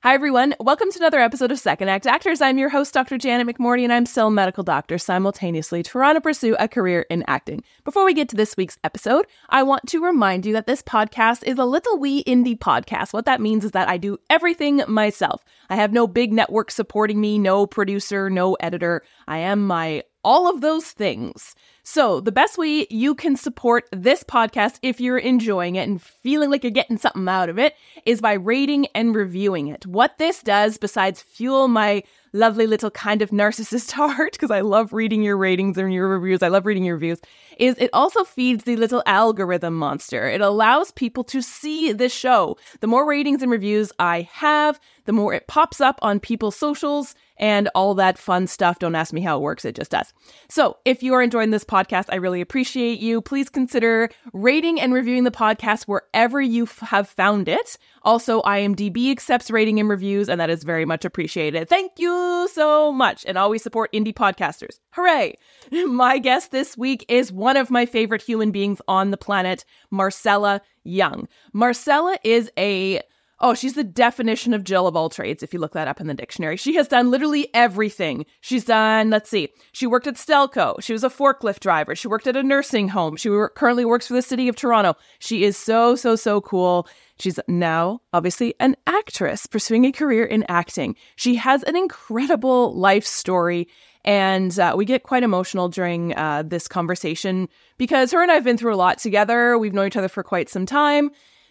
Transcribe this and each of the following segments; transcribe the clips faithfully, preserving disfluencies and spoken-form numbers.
Hi, everyone. Welcome to another episode of Second Act Actors. I'm your host, Doctor Janet McMorty, and I'm still a medical doctor simultaneously trying to pursue a career in acting. Before we get to this week's episode, I want to remind you that this podcast is a little wee indie podcast. What that means is that I do everything myself. I have no big network supporting me, no producer, no editor. I am my all of those things. So the best way you can support this podcast if you're enjoying it and feeling like you're getting something out of it is by rating and reviewing it. What this does, besides fuel my lovely little kind of narcissist heart, because I love reading your ratings and your reviews, I love reading your reviews, is it also feeds the little algorithm monster. It allows people to see this show. The more ratings and reviews I have, the more it pops up on people's socials and all that fun stuff. Don't ask me how it works, it just does. So if you are enjoying this podcast, I really appreciate you. Please consider rating and reviewing the podcast wherever you f- have found it. Also, IMDb accepts rating and reviews, and that is very much appreciated. Thank you so much, and always support indie podcasters. Hooray! My guest this week is one of my favorite human beings on the planet, Marcella Young. Marcella is a Oh, she's the definition of Jill of all trades, if you look that up in the dictionary. She has done literally everything. She's done, let's see, she worked at Stelco. She was a forklift driver. She worked at a nursing home. She work, currently works for the city of Toronto. She is so, so, so cool. She's now, obviously, an actress pursuing a career in acting. She has an incredible life story, and uh, we get quite emotional during uh, this conversation because her and I have been through a lot together. We've known each other for quite some time.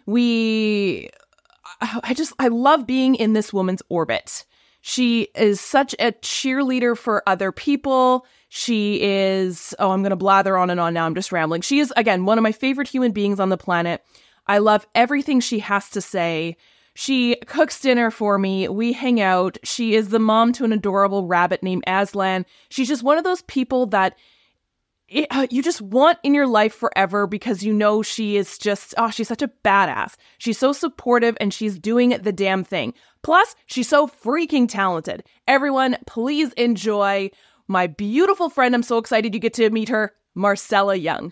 We... I just, I love being in this woman's orbit. She is such a cheerleader for other people. She is, oh, I'm going to blather on and on now. I'm just rambling. She is, again, one of my favorite human beings on the planet. I love everything she has to say. She cooks dinner for me. We hang out. She is the mom to an adorable rabbit named Aslan. She's just one of those people that It, uh, you just want in your life forever because you know she is just, oh, she's such a badass. She's so supportive and she's doing the damn thing. Plus, she's so freaking talented. Everyone, please enjoy my beautiful friend. I'm so excited you get to meet her, Marcella Young.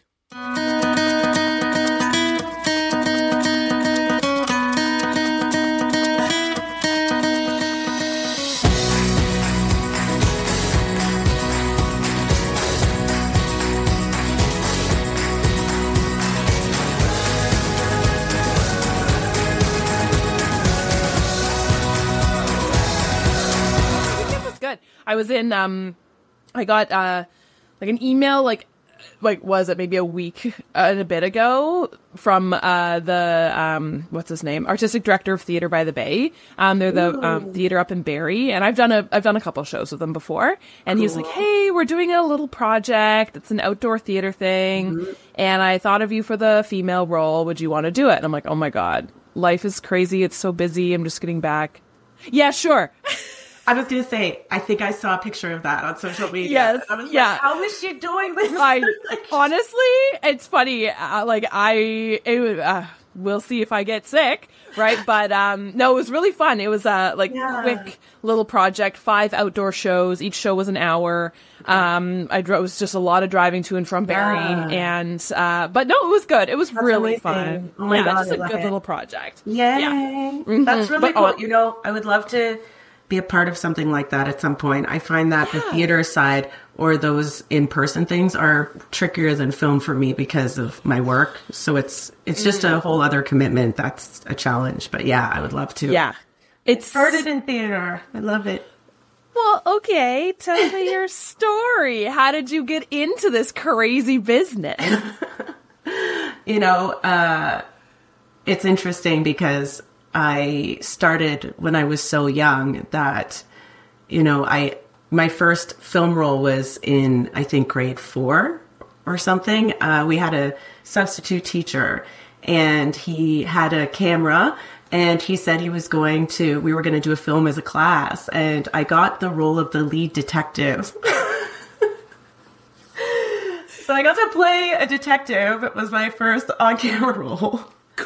I was in, um, I got, uh, like an email, like, like, was it maybe a week uh, and a bit ago from, uh, the, um, what's his name? Artistic director of Theatre by the Bay. Um, they're the, um, theater up in Barrie. And I've done a, I've done a couple shows with them before. And cool. He was like, hey, we're doing a little project. It's an outdoor theater thing. Mm-hmm. And I thought of you for the female role. Would you want to do it? And I'm like, oh my God, life is crazy. It's so busy. I'm just getting back. Yeah, sure. I was going to say, I think I saw a picture of that on social media. Yes, I was yeah. like, how is she doing this? I, honestly, it's funny. Uh, like, I, it, uh, we'll see if I get sick, right? But, um, no, it was really fun. It was a, like, yeah. quick little project, five outdoor shows. Each show was an hour. Um, I drove, it was just a lot of driving to and from Barrie. Yeah. And, uh, but no, it was good. It was That's really amazing. fun. Oh my yeah, God, just I a love good it. little project. Yay. Yeah. Mm-hmm. That's really but, cool. oh, you know, I would love to be a part of something like that at some point. I find that yeah. the theater side or those in-person things are trickier than film for me because of my work. So it's it's just mm. a whole other commitment. That's a challenge. But yeah, I would love to. Yeah. It started in theater. I love it. Well, okay. Tell me your story. How did you get into this crazy business? you know, uh, it's interesting because I started when I was so young that, you know, I, my first film role was in, I think, grade four or something. Uh, we had a substitute teacher and he had a camera and he said he was going to, we were going to do a film as a class. And I got the role of the lead detective. So I got to play a detective. It was my first on-camera role.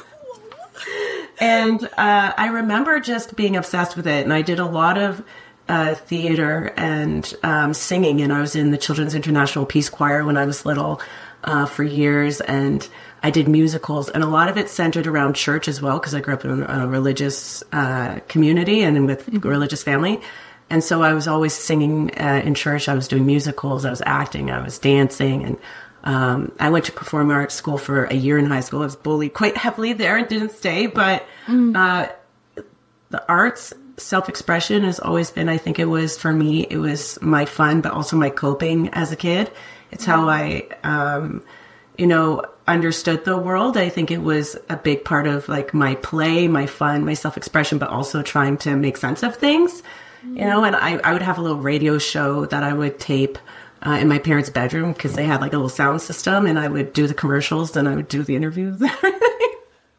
And uh, I remember just being obsessed with it. And I did a lot of uh, theater and um, singing. And I was in the Children's International Peace Choir when I was little. uh, for years, and I did musicals, and a lot of it centered around church as well, because I grew up in a religious uh, community and with a religious family. And so I was always singing uh, in church. I was doing musicals. I was acting. I was dancing. And um, I went to performing arts school for a year in high school. I was bullied quite heavily there and didn't stay. But uh, the arts, self-expression has always been, I think it was, for me, it was my fun, but also my coping as a kid. It's how I, um, you know, understood the world. I think it was a big part of like my play, my fun, my self-expression, but also trying to make sense of things. You know, and I, I would have a little radio show that I would tape uh, in my parents' bedroom because they had like a little sound system, and I would do the commercials and I would do the interviews and everything.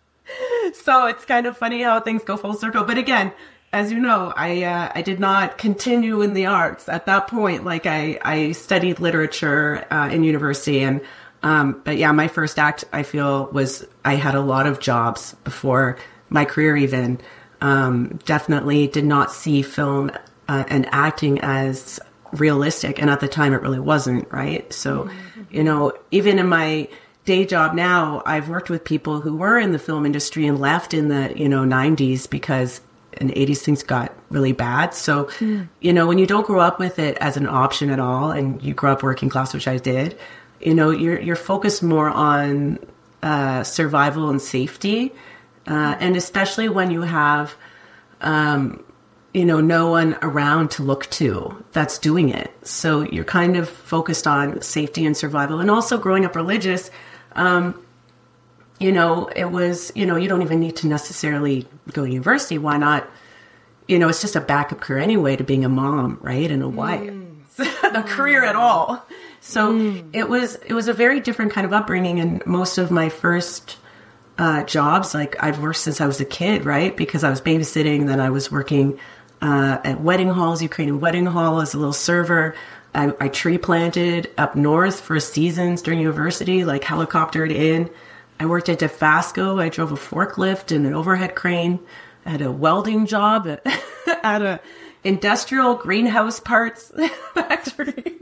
So it's kind of funny how things go full circle. But again, as you know, I uh, I did not continue in the arts at that point. Like I, I studied literature uh, in university. and um, But yeah, my first act, I feel, was I had a lot of jobs before my career even. Um, definitely did not see film uh, and acting as realistic. And at the time it really wasn't, right? So, mm-hmm. you know, even in my day job now, I've worked with people who were in the film industry and left in the, you know, nineties because in the eighties things got really bad. So, mm. you know, when you don't grow up with it as an option at all, and you grow up working class, which I did, you know, you're, you're focused more on uh, survival and safety. Uh, and especially when you have, um, you know, no one around to look to that's doing it. So you're kind of focused on safety and survival. And also growing up religious, um, you know, it was, you know, you don't even need to necessarily go to university. Why not? You know, it's just a backup career anyway to being a mom, right? And a wife, mm. a career at all. So mm. it was, it was a very different kind of upbringing. And most of my first Uh, jobs, like I'd worked since I was a kid, right? Because I was babysitting, then I was working uh, at wedding halls, Ukrainian wedding hall as a little server. I, I tree planted up north for seasons during university, like helicoptered in. I worked at Dofasco. I drove a forklift and an overhead crane. I had a welding job at, at a industrial greenhouse parts factory.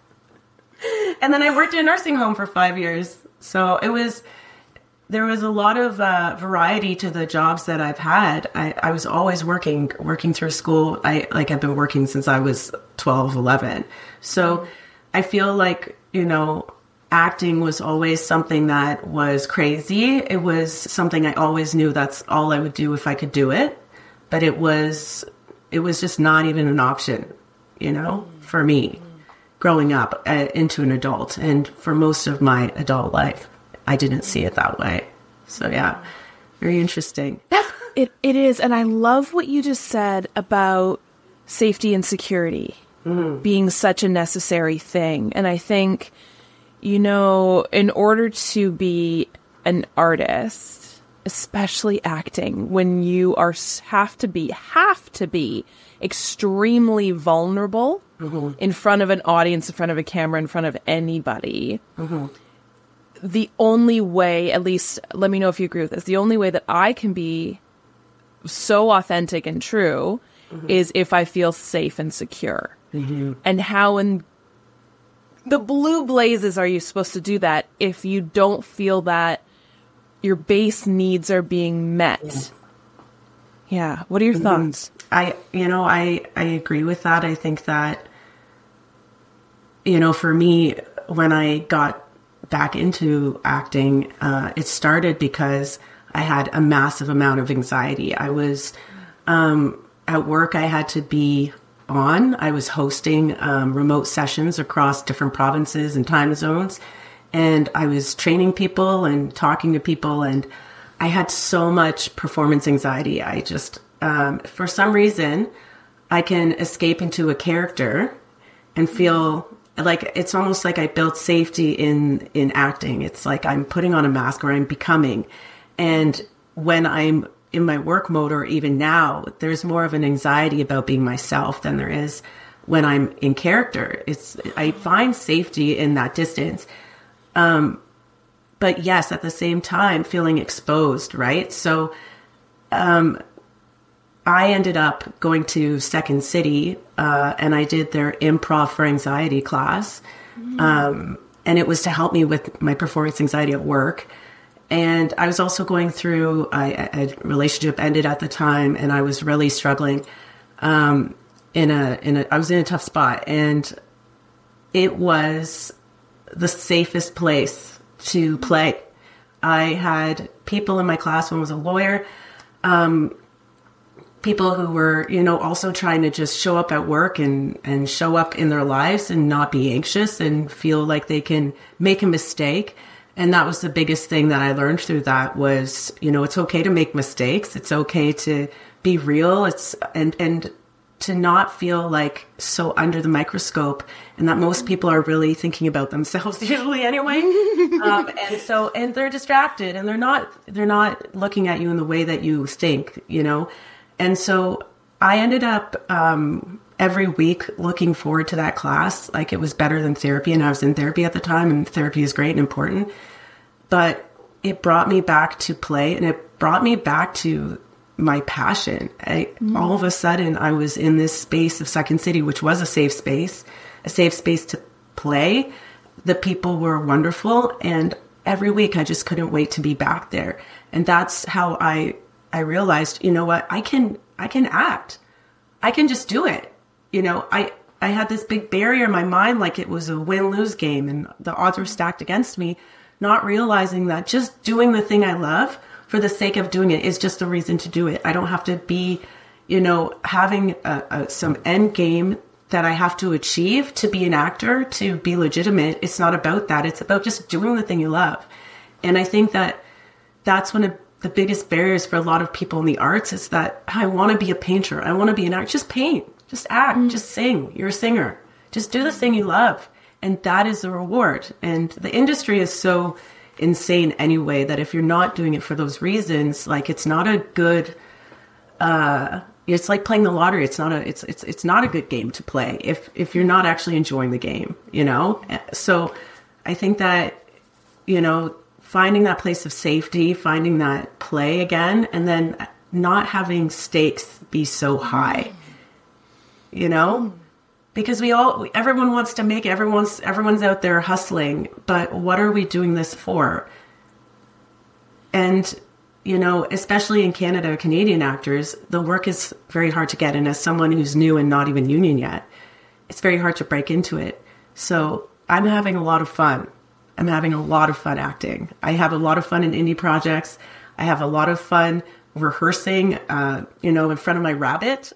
And then I worked in a nursing home for five years. So it was... There was a lot of uh, variety to the jobs that I've had. I, I was always working, working through school. I like I've been working since I was twelve, eleven. So I feel like, you know, acting was always something that was crazy. It was something I always knew that's all I would do if I could do it. But it was, it was just not even an option, you know, for me growing up uh, into an adult. And for most of my adult life, I didn't see it that way. So yeah, very interesting. It it is. And I love what you just said about safety and security mm-hmm. being such a necessary thing. And I think, you know, in order to be an artist, especially acting, when you are have to be, have to be extremely vulnerable mm-hmm. in front of an audience, in front of a camera, in front of anybody, mm-hmm. the only way, at least let me know if you agree with this, the only way that I can be so authentic and true mm-hmm. is if I feel safe and secure. Mm-hmm. And how in the blue blazes are you supposed to do that if you don't feel that your base needs are being met? Yeah. yeah. What are your mm-hmm. thoughts? I, you know, I, I agree with that. I think that, you know, for me, when I got back into acting, uh, it started because I had a massive amount of anxiety. I was um, at work. I had to be on. I was hosting um, remote sessions across different provinces and time zones, and I was training people and talking to people, and I had so much performance anxiety. I just, um, for some reason, I can escape into a character and feel like it's almost like I built safety in, in acting. It's like I'm putting on a mask or I'm becoming. And when I'm in my work mode, or even now, there's more of an anxiety about being myself than there is when I'm in character. It's, I find safety in that distance. Um, but yes, at the same time, feeling exposed, right? So, um, I ended up going to Second City, uh, and I did their improv for anxiety class. Mm. Um, and it was to help me with my performance anxiety at work. And I was also going through, I, a relationship ended at the time, and I was really struggling. Um, in a, in a, I was in a tough spot, and it was the safest place to play. I had people in my class. One was a lawyer, um, people who were, you know, also trying to just show up at work and, and show up in their lives and not be anxious and feel like they can make a mistake. And that was the biggest thing that I learned through that was, you know, it's okay to make mistakes. It's okay to be real. It's, and, and to not feel like so under the microscope, and that most people are really thinking about themselves usually anyway. um, and so, and they're distracted, and they're not, they're not looking at you in the way that you think, you know? And so I ended up, um, every week looking forward to that class. Like, it was better than therapy, and I was in therapy at the time, and therapy is great and important, but it brought me back to play, and it brought me back to my passion. I, mm. All of a sudden I was in this space of Second City, which was a safe space, a safe space to play. The people were wonderful. And every week I just couldn't wait to be back there. And that's how I, I realized, you know what, I can, I can act. I can just do it. You know, I, I had this big barrier in my mind, like it was a win-lose game and the odds were stacked against me, not realizing that just doing the thing I love for the sake of doing it is just a reason to do it. I don't have to be, you know, having a, a, some end game that I have to achieve to be an actor, to be legitimate. It's not about that. It's about just doing the thing you love. And I think that that's one of the biggest barriers for a lot of people in the arts is that I want to be a painter. I want to be an actor. Just paint, just act, mm. just sing. You're a singer. Just do the thing you love. And that is the reward. And the industry is so insane anyway, that if you're not doing it for those reasons, like it's not a good, uh, it's like playing the lottery. It's not a, it's, it's, it's not a good game to play if, if you're not actually enjoying the game, you know? So I think that, you know, finding that place of safety, finding that play again, and then not having stakes be so high, you know? Because we all, everyone wants to make it. Everyone's, everyone's out there hustling, but what are we doing this for? And, you know, especially in Canada, Canadian actors, the work is very hard to get. And as someone who's new and not even union yet, it's very hard to break into it. So I'm having a lot of fun. I'm having a lot of fun acting. I have a lot of fun in indie projects. I have a lot of fun rehearsing, uh, you know, in front of my rabbit.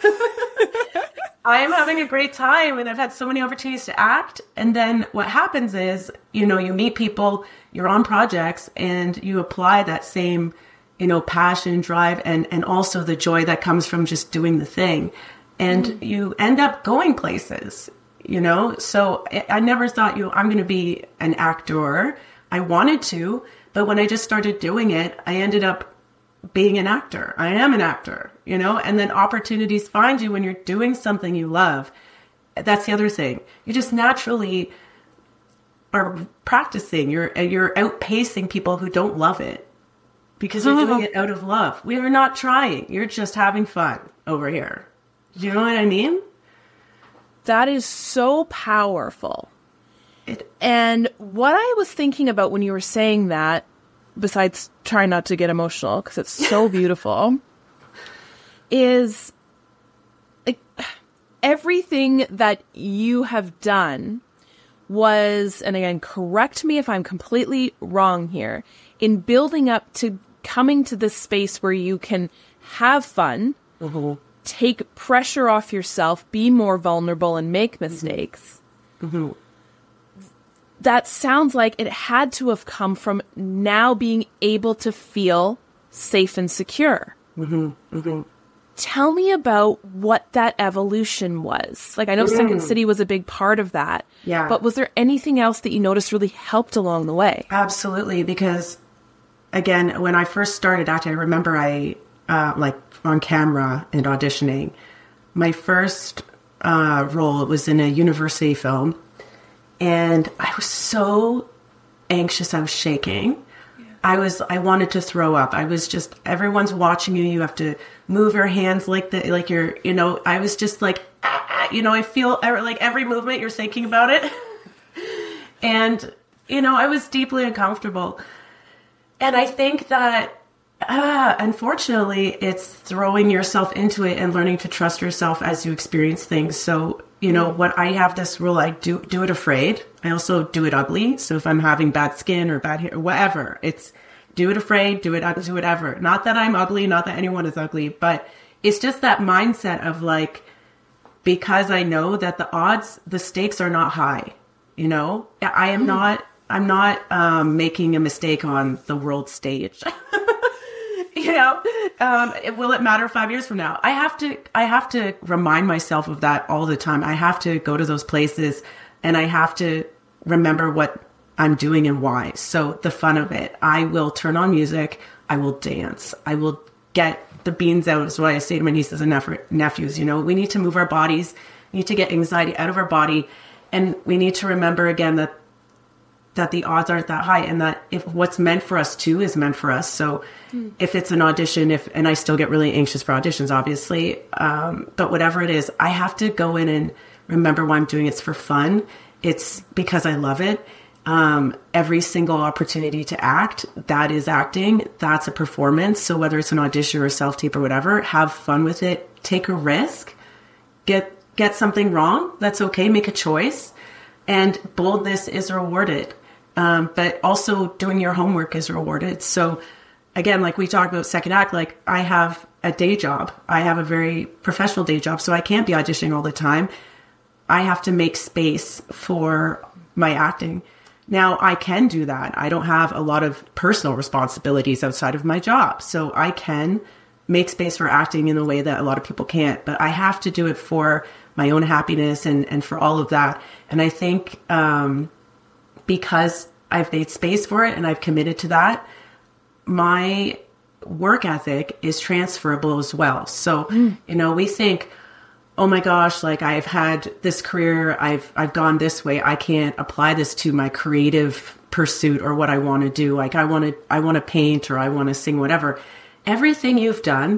I'm having a great time, and I've had so many opportunities to act. And then what happens is, you know, you meet people, you're on projects, and you apply that same, you know, passion, drive, and, and also the joy that comes from just doing the thing. And mm. you end up going places, you know? So I, I never thought, you know, I'm going to be an actor. I wanted to, but when I just started doing it, I ended up being an actor. I am an actor, you know, and then opportunities find you when you're doing something you love. That's the other thing. You just naturally are practicing. You're, you're outpacing people who don't love it because you're doing it out of love. We are not trying. You're just having fun over here. Do you know what I mean? That is so powerful. It, and what I was thinking about when you were saying that, besides trying not to get emotional because it's so beautiful, is like everything that you have done was, and again, correct me if I'm completely wrong here, in building up to coming to this space where you can have fun, mm-hmm. take pressure off yourself, be more vulnerable, and make mistakes. Mm-hmm. That sounds like it had to have come from now being able to feel safe and secure. Mm-hmm. Mm-hmm. Tell me about what that evolution was. Like, I know mm-hmm. Second City was a big part of that. Yeah. But was there anything else that you noticed really helped along the way? Absolutely. Because, again, when I first started acting, I remember I, uh, like, on camera and auditioning, my first uh, role was in a university film. And I was so anxious. I was shaking. Yeah. I was, I wanted to throw up. I was just, everyone's watching you. You have to move your hands like the, like you're, you know, I was just like, ah, you know, I feel like every movement you're thinking about it. And, you know, I was deeply uncomfortable. And I think that, uh, unfortunately, it's throwing yourself into it and learning to trust yourself as you experience things. So, you know, what I have this rule, I do, do it afraid. I also do it ugly. So if I'm having bad skin or bad hair, whatever, it's do it afraid, do it, do whatever. Not that I'm ugly, not that anyone is ugly, but it's just that mindset of like, because I know that the odds, the stakes are not high, you know, I am not, I'm not um, making a mistake on the world stage. You know, um, it, will it matter five years from now? I have to, I have to remind myself of that all the time. I have to go to those places and I have to remember what I'm doing and why. So the fun of it, I will turn on music. I will dance. I will get the beans out is what I say to my nieces and nep- nephews. You know, we need to move our bodies, we need to get anxiety out of our body. And we need to remember again that that the odds aren't that high and that if what's meant for us too is meant for us. So mm. if it's an audition, if, and I still get really anxious for auditions, obviously. Um, but whatever it is, I have to go in and remember why I'm doing it. It's for fun. It's because I love it. Um, every single opportunity to act, that is acting. That's a performance. So whether it's an audition or a self-tape or whatever, have fun with it. Take a risk. Get, get something wrong. That's okay. Make a choice. And boldness is rewarded. Um, but also doing your homework is rewarded. So again, like we talked about second act, like I have a day job. I have a very professional day job, so I can't be auditioning all the time. I have to make space for my acting. Now I can do that. I don't have a lot of personal responsibilities outside of my job. So I can make space for acting in a way that a lot of people can't, but I have to do it for my own happiness and, and for all of that. And I think, um, because I've made space for it and I've committed to that, my work ethic is transferable as well. So, mm. you know, we think, oh my gosh, like I've had this career, I've, I've gone this way. I can't apply this to my creative pursuit or what I want to do. Like I want to, I want to paint or I want to sing, whatever. Everything you've done,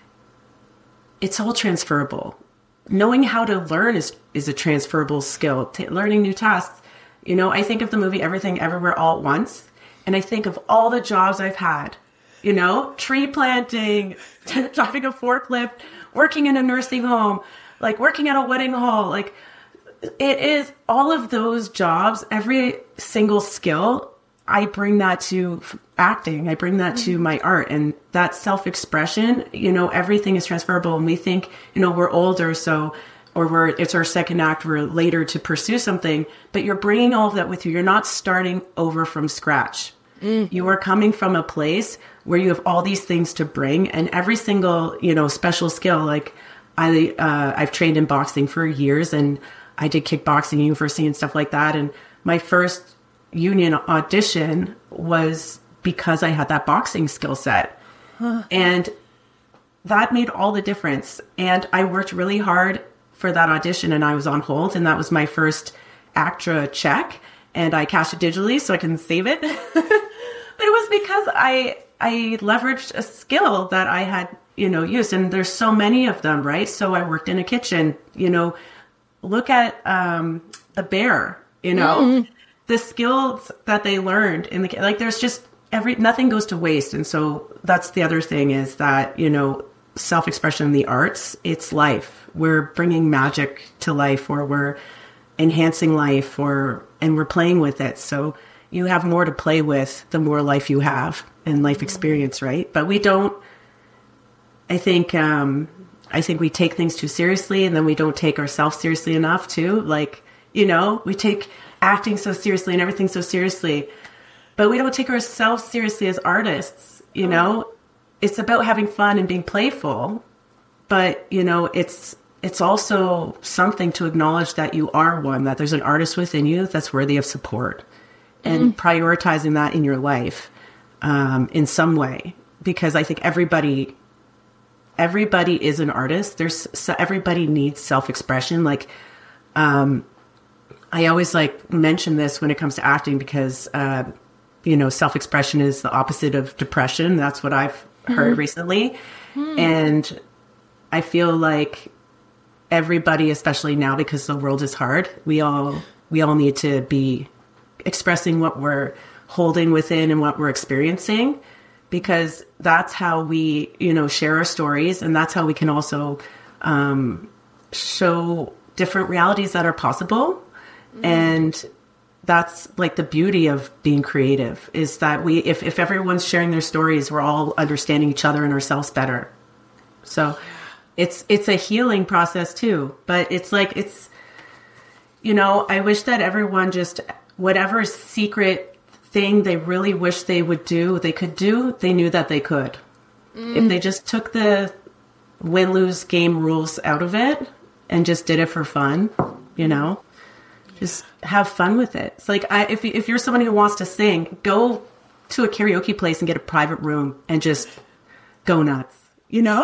it's all transferable. Knowing how to learn is, is a transferable skill. T- learning new tasks. You know, I think of the movie Everything Everywhere All at Once, and I think of all the jobs I've had, you know, tree planting, driving a forklift, working in a nursing home, like working at a wedding hall. Like it is all of those jobs, every single skill, I bring that to acting. I bring that to my art and that self-expression, you know, everything is transferable. And we think, you know, we're older, so or we're, it's our second act, we're later to pursue something, but you're bringing all of that with you. You're not starting over from scratch. Mm. You are coming from a place where you have all these things to bring and every single, you know, special skill. Like I, uh, I've trained in boxing for years and I did kickboxing university and stuff like that. And my first union audition was because I had that boxing skill set. Huh. And that made all the difference. And I worked really hard for that audition and I was on hold and that was my first ACTRA check and I cashed it digitally so I can save it. But it was because I I leveraged a skill that I had, you know, used and there's so many of them, right? So I worked in a kitchen, you know, look at um, The Bear, you know, mm. the skills that they learned in the, like there's just every, nothing goes to waste. And so that's the other thing is that, you know, self-expression in the arts, it's life. We're bringing magic to life or we're enhancing life or, and we're playing with it. So you have more to play with the more life you have and life experience, right? But we don't, I think, um, I think we take things too seriously and then we don't take ourselves seriously enough too. Like, you know, we take acting so seriously and everything so seriously, but we don't take ourselves seriously as artists, you know? It's about having fun and being playful, but, you know, it's, it's also something to acknowledge that you are one, that there's an artist within you that's worthy of support and mm. prioritizing that in your life, um, in some way, because I think everybody, everybody is an artist. There's so everybody needs self-expression. Like, um, I always like mention this when it comes to acting because, uh, you know, self-expression is the opposite of depression. That's what I've heard mm. recently. Mm. And I feel like everybody, especially now because the world is hard, we all, we all need to be expressing what we're holding within and what we're experiencing, because that's how we, you know, share our stories, and that's how we can also um, show different realities that are possible. Mm. And that's like the beauty of being creative, is that we, if, if everyone's sharing their stories, we're all understanding each other and ourselves better. So it's, it's a healing process too, but it's like, it's, you know, I wish that everyone just, whatever secret thing they really wish they would do, they could do, they knew that they could. Mm. If they just took the win-lose game rules out of it and just did it for fun, you know, just have fun with it. It's like, I, if, if you're somebody who wants to sing, go to a karaoke place and get a private room and just go nuts, you know?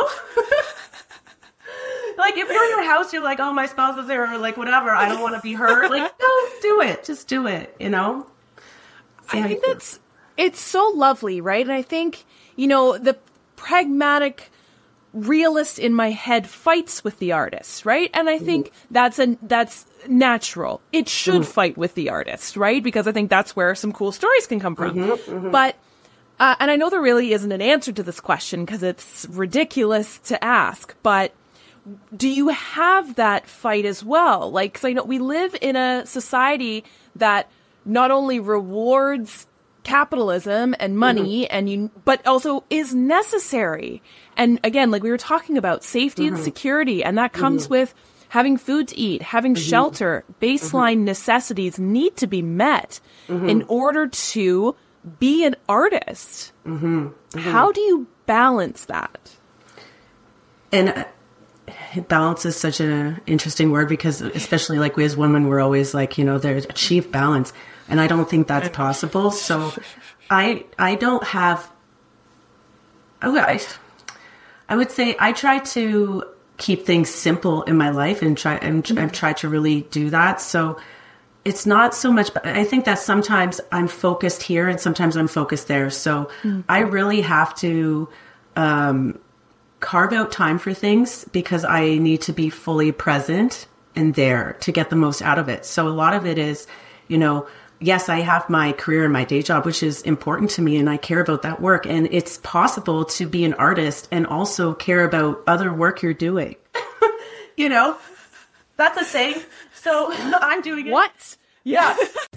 Like, if you're in your house, you're like, oh, my spouse is there, or like, whatever, I don't want to be hurt. Like, no, do it. Just do it, you know? See I think that's, it's so lovely, right? And I think, you know, the pragmatic realist in my head fights with the artist, right? And I think mm. that's a, that's natural. It should mm. fight with the artist, right? Because I think that's where some cool stories can come from. Mm-hmm, mm-hmm. But, uh, and I know there really isn't an answer to this question because it's ridiculous to ask, but do you have that fight as well? Like, 'cause I know we live in a society that not only rewards capitalism and money mm-hmm. and you, but also is necessary. And again, like we were talking about safety mm-hmm. and security, and that comes mm-hmm. with having food to eat, having mm-hmm. shelter, baseline mm-hmm. necessities need to be met mm-hmm. in order to be an artist. Mm-hmm. Mm-hmm. How do you balance that? And uh, balance is such an interesting word, because especially like we as women, we're always like, you know, there's achieve balance. And I don't think that's possible. So I, I don't have, I, I would say I try to keep things simple in my life, and try, and mm-hmm. I've tried to really do that. So it's not so much, but I think that sometimes I'm focused here and sometimes I'm focused there. So mm-hmm. I really have to, um, carve out time for things, because I need to be fully present and there to get the most out of it. So a lot of it is, you know, yes, I have my career and my day job, which is important to me, and I care about that work. And it's possible to be an artist and also care about other work you're doing. You know, that's a saying. So I'm doing it. What? Yeah.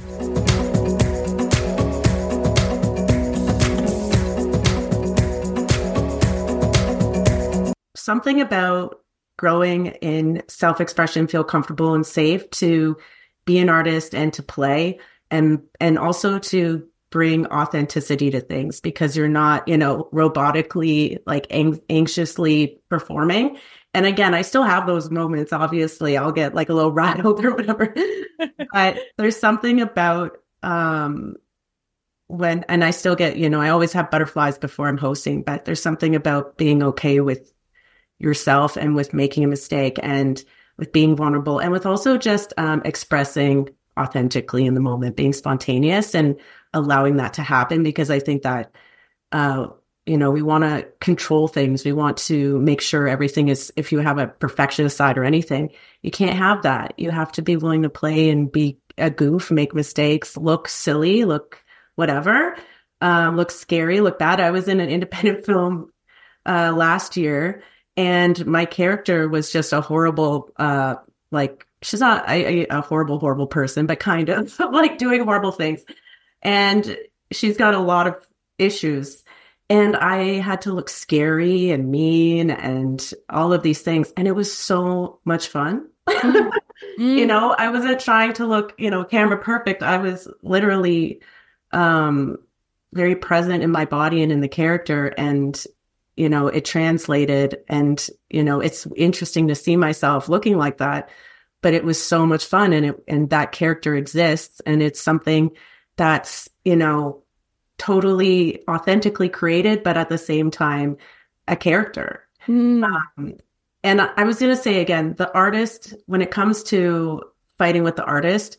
Something about growing in self-expression, feel comfortable and safe to be an artist and to play, and and also to bring authenticity to things, because you're not, you know, robotically, like ang- anxiously performing. And again, I still have those moments. Obviously, I'll get like a little rattled or whatever. But there's something about um, when, and I still get, you know, I always have butterflies before I'm hosting, but there's something about being okay with yourself and with making a mistake and with being vulnerable, and with also just um, expressing authentically in the moment, being spontaneous and allowing that to happen. Because I think that, uh, you know, we want to control things. We want to make sure everything is, if you have a perfectionist side or anything, you can't have that. You have to be willing to play and be a goof, make mistakes, look silly, look whatever, uh, look scary, look bad. I was in an independent film uh, last year, and my character was just a horrible, uh, like, she's not a, a horrible, horrible person, but kind of like doing horrible things. And she's got a lot of issues. And I had to look scary and mean and all of these things. And it was so much fun. Mm. You know, I wasn't trying to look, you know, camera perfect. I was literally um, very present in my body and in the character. And, you know, it translated. And, you know, it's interesting to see myself looking like that. But it was so much fun, and it, and that character exists, and it's something that's, you know, totally authentically created, but at the same time, a character. Mm. Um, and I was going to say again, the artist, when it comes to fighting with the artist,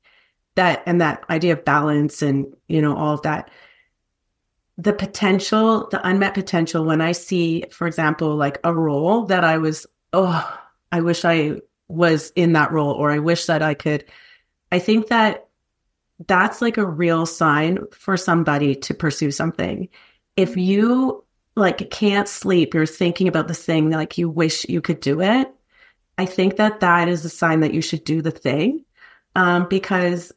that, and that idea of balance and, you know, all of that, the potential, the unmet potential, when I see, for example, like a role that I was, oh, I wish I was in that role, or I wish that I could, I think that that's like a real sign for somebody to pursue something. If you like can't sleep, you're thinking about this thing, like you wish you could do it. I think that that is a sign that you should do the thing. Um, because,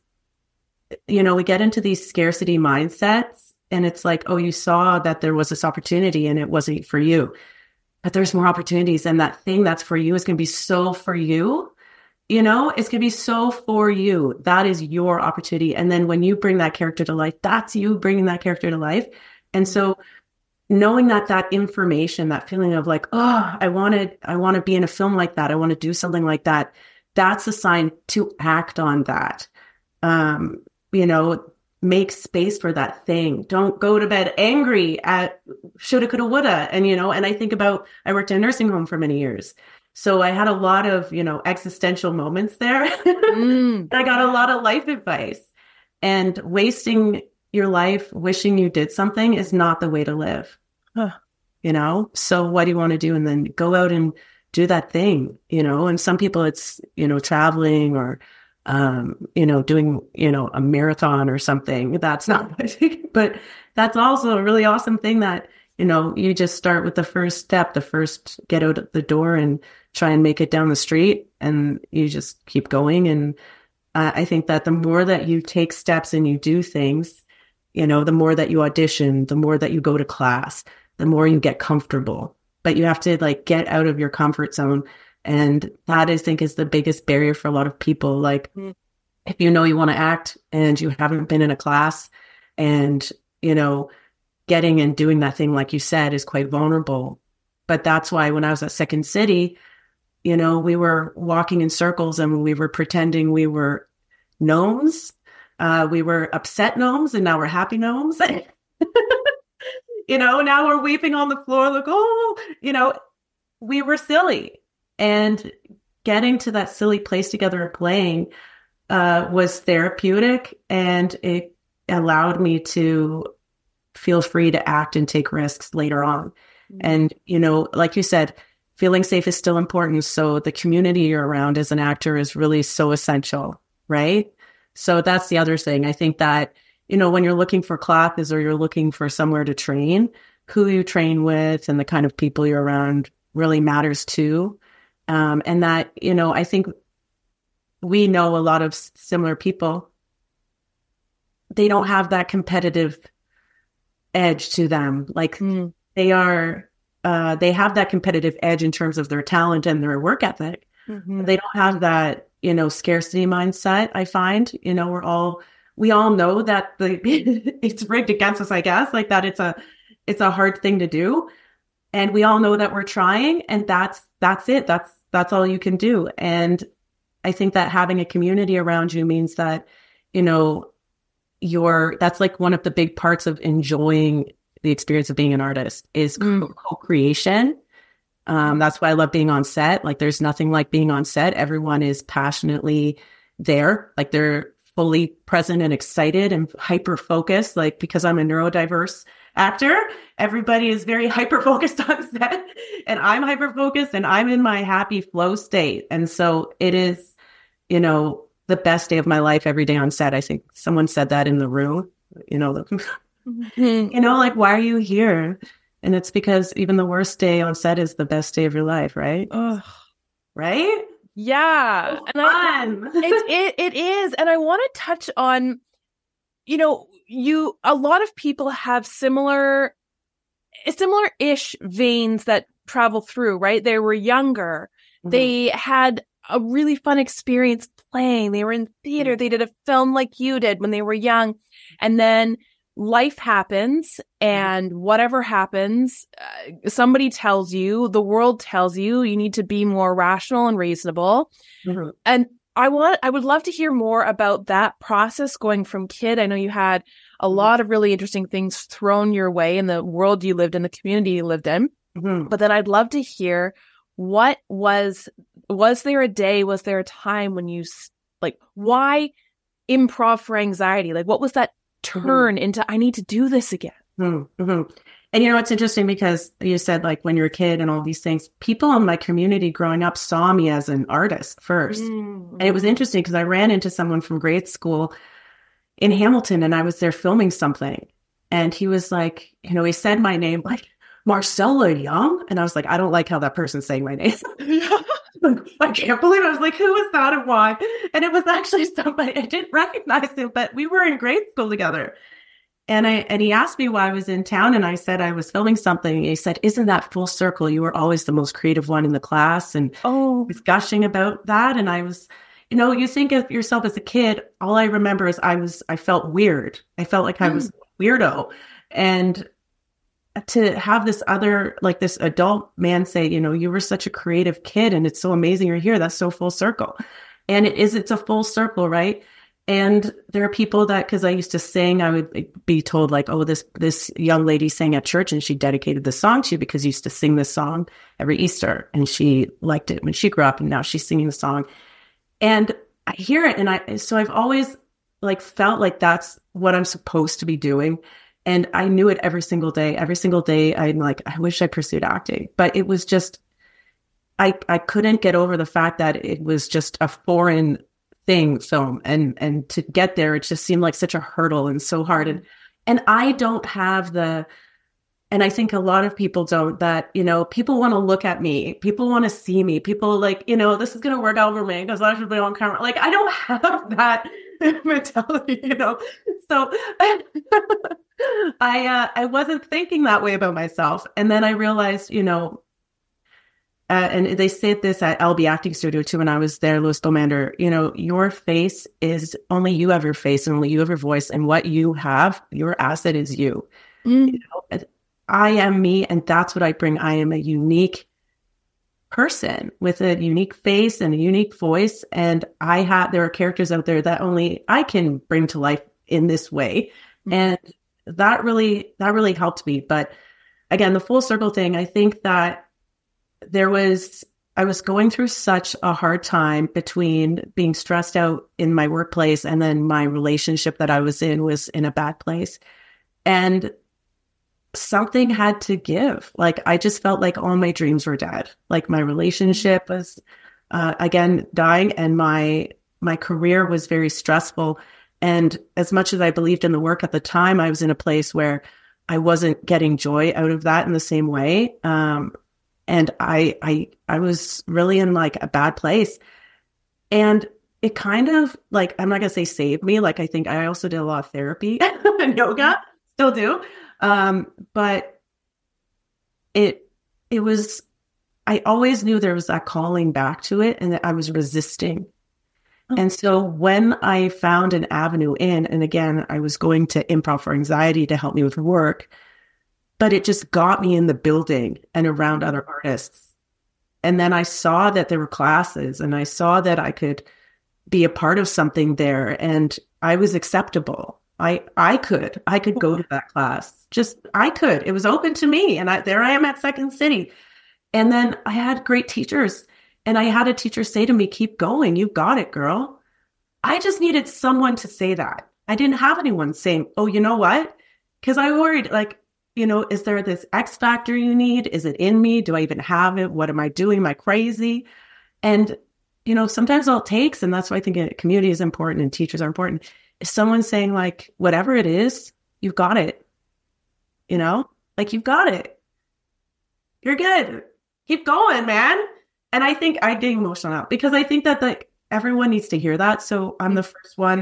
you know, we get into these scarcity mindsets and it's like, oh, you saw that there was this opportunity and it wasn't for you, but there's more opportunities. And that thing that's for you is going to be so for you, you know, it's going to be so for you. That is your opportunity. And then when you bring that character to life, that's you bringing that character to life. And so knowing that that information, that feeling of like, oh, I want to, I want to be in a film like that. I want to do something like that. That's a sign to act on that. Um, you know, make space for that thing. Don't go to bed angry at shoulda, coulda, woulda. And, you know, and I think about, I worked in a nursing home for many years. So I had a lot of, you know, existential moments there. Mm. I got a lot of life advice, and wasting your life wishing you did something is not the way to live. Huh. You know, so what do you want to do? And then go out and do that thing, you know, and some people it's, you know, traveling or, um, you know, doing, you know, a marathon or something. That's not what I think, but that's also a really awesome thing that, you know, you just start with the first step, the first get out the door and try and make it down the street, and you just keep going. And uh, I think that the more that you take steps and you do things, you know, the more that you audition, the more that you go to class, the more you get comfortable. But you have to like get out of your comfort zone. And that I think is the biggest barrier for a lot of people. Like mm. if you know you want to act and you haven't been in a class, and, you know, getting and doing that thing, like you said, is quite vulnerable. But that's why when I was at Second City, you know, we were walking in circles and we were pretending we were gnomes. Uh, we were upset gnomes and now we're happy gnomes. You know, now we're weeping on the floor like, oh, you know, we were silly. And getting to that silly place together and playing uh, was therapeutic, and it allowed me to feel free to act and take risks later on. Mm-hmm. And, you know, like you said, feeling safe is still important. So the community you're around as an actor is really so essential, right? So that's the other thing. I think that, you know, when you're looking for classes or you're looking for somewhere to train, who you train with and the kind of people you're around really matters too. Um, and that, you know, I think we know a lot of similar people. They don't have that competitive edge to them. Like mm. they are, uh, they have that competitive edge in terms of their talent and their work ethic. Mm-hmm. They don't have that, you know, scarcity mindset. I find, you know, we're all, we all know that the it's rigged against us, I guess, like that it's a, it's a hard thing to do. And we all know that we're trying, and that's, that's it. That's, that's all you can do. And I think that having a community around you means that, you know, you're, that's like one of the big parts of enjoying the experience of being an artist is mm. co-creation. Um, that's why I love being on set. Like there's nothing like being on set. Everyone is passionately there. Like they're fully present and excited and hyper focused. Like because I'm a neurodiverse actor, everybody is very hyper focused on set, and I'm hyper focused and I'm in my happy flow state. And so it is, you know, the best day of my life every day on set. I think someone said that in the room, you know, the, mm-hmm. you know, like, why are you here? And it's because even the worst day on set is the best day of your life, right? Ugh. Right? Yeah. So and fun. I, it, it, it is. And I want to touch on, you know, you, a lot of people have similar, similar-ish veins that travel through, right? They were younger. Mm-hmm. They had a really fun experience playing. They were in theater. Mm-hmm. They did a film like you did when they were young. And then life happens, and whatever happens, uh, somebody tells you, the world tells you, you need to be more rational and reasonable. Mm-hmm. And I want, I would love to hear more about that process going from kid. I know you had a mm-hmm. lot of really interesting things thrown your way in the world you lived in, the community you lived in. Mm-hmm. But then I'd love to hear, what was, was there a day, was there a time when you, like, why improv for anxiety? Like, what was that turn mm-hmm. into, I need to do this again? Mm-hmm. And you know, it's interesting because you said like when you're a kid and all these things, people in my community growing up saw me as an artist first. Mm-hmm. And it was interesting because I ran into someone from grade school in Hamilton, and I was there filming something. And he was like, you know, he said my name like, Marcella Young. And I was like, I don't like how that person's saying my name. I can't believe it. I was like, who was that and why? And it was actually somebody, I didn't recognize him, but we were in grade school together. And I and he asked me why I was in town, and I said I was filming something. And he said, "Isn't that full circle? You were always the most creative one in the class." And oh, he was gushing about that. And I was, you know, you think of yourself as a kid. All I remember is I was, I felt weird. I felt like I was a weirdo, and to have this other, like this adult man say, you know, you were such a creative kid, and it's so amazing you're here. That's so full circle, and it is. It's a full circle, right? And there are people that, because I used to sing, I would be told like, oh, this this young lady sang at church and she dedicated the song to you because you used to sing this song every Easter and she liked it when she grew up and now she's singing the song. And I hear it. And I, so I've always like felt like that's what I'm supposed to be doing. And I knew it every single day. Every single day, I'm like, I wish I pursued acting. But it was just, I I couldn't get over the fact that it was just a foreign thing, film, and and to get there it just seemed like such a hurdle and so hard, and and I don't have the, and I think a lot of people don't, that, you know, people want to look at me, people want to see me, people like, you know, this is going to work out for me because I should be on camera. Like, I don't have that mentality, you know. So I uh, I wasn't thinking that way about myself, and then I realized, you know, Uh, and they say this at L B Acting Studio too. When I was there, Louis Bomander, you know, your face is only you have your face and only you have your voice, and what you have, your asset is you. Mm. You know, I am me, and that's what I bring. I am a unique person with a unique face and a unique voice, and I have. There are characters out there that only I can bring to life in this way, mm. and that really that really helped me. But again, the full circle thing, I think that. There was, I was going through such a hard time between being stressed out in my workplace and then my relationship that I was in was in a bad place. And something had to give. Like, I just felt like all my dreams were dead. Like, my relationship was, uh, again, dying, and my, my career was very stressful. And as much as I believed in the work at the time, I was in a place where I wasn't getting joy out of that in the same way. Um, And I, I, I was really in like a bad place, and it kind of like, I'm not going to say saved me. Like, I think I also did a lot of therapy and yoga, still do. Um, but it, it was, I always knew there was that calling back to it, and that I was resisting. Oh. And so when I found an avenue in, and again, I was going to Improv for Anxiety to help me with work, but it just got me in the building and around other artists. And then I saw that there were classes, and I saw that I could be a part of something there, and I was acceptable. I, I could, I could go to that class. Just, I could, it was open to me. And I, there I am at Second City. And then I had great teachers, and I had a teacher say to me, keep going. You've got it, girl. I just needed someone to say that. I didn't have anyone saying, oh, you know what? Because I worried, like, you know, is there this X factor you need? Is it in me? Do I even have it? What am I doing? Am I crazy? And, you know, sometimes all it takes, and that's why I think a community is important and teachers are important, is someone saying like, whatever it is, you've got it. You know, like, you've got it. You're good. Keep going, man. And I think I get emotional now because I think that like everyone needs to hear that. So I'm the first one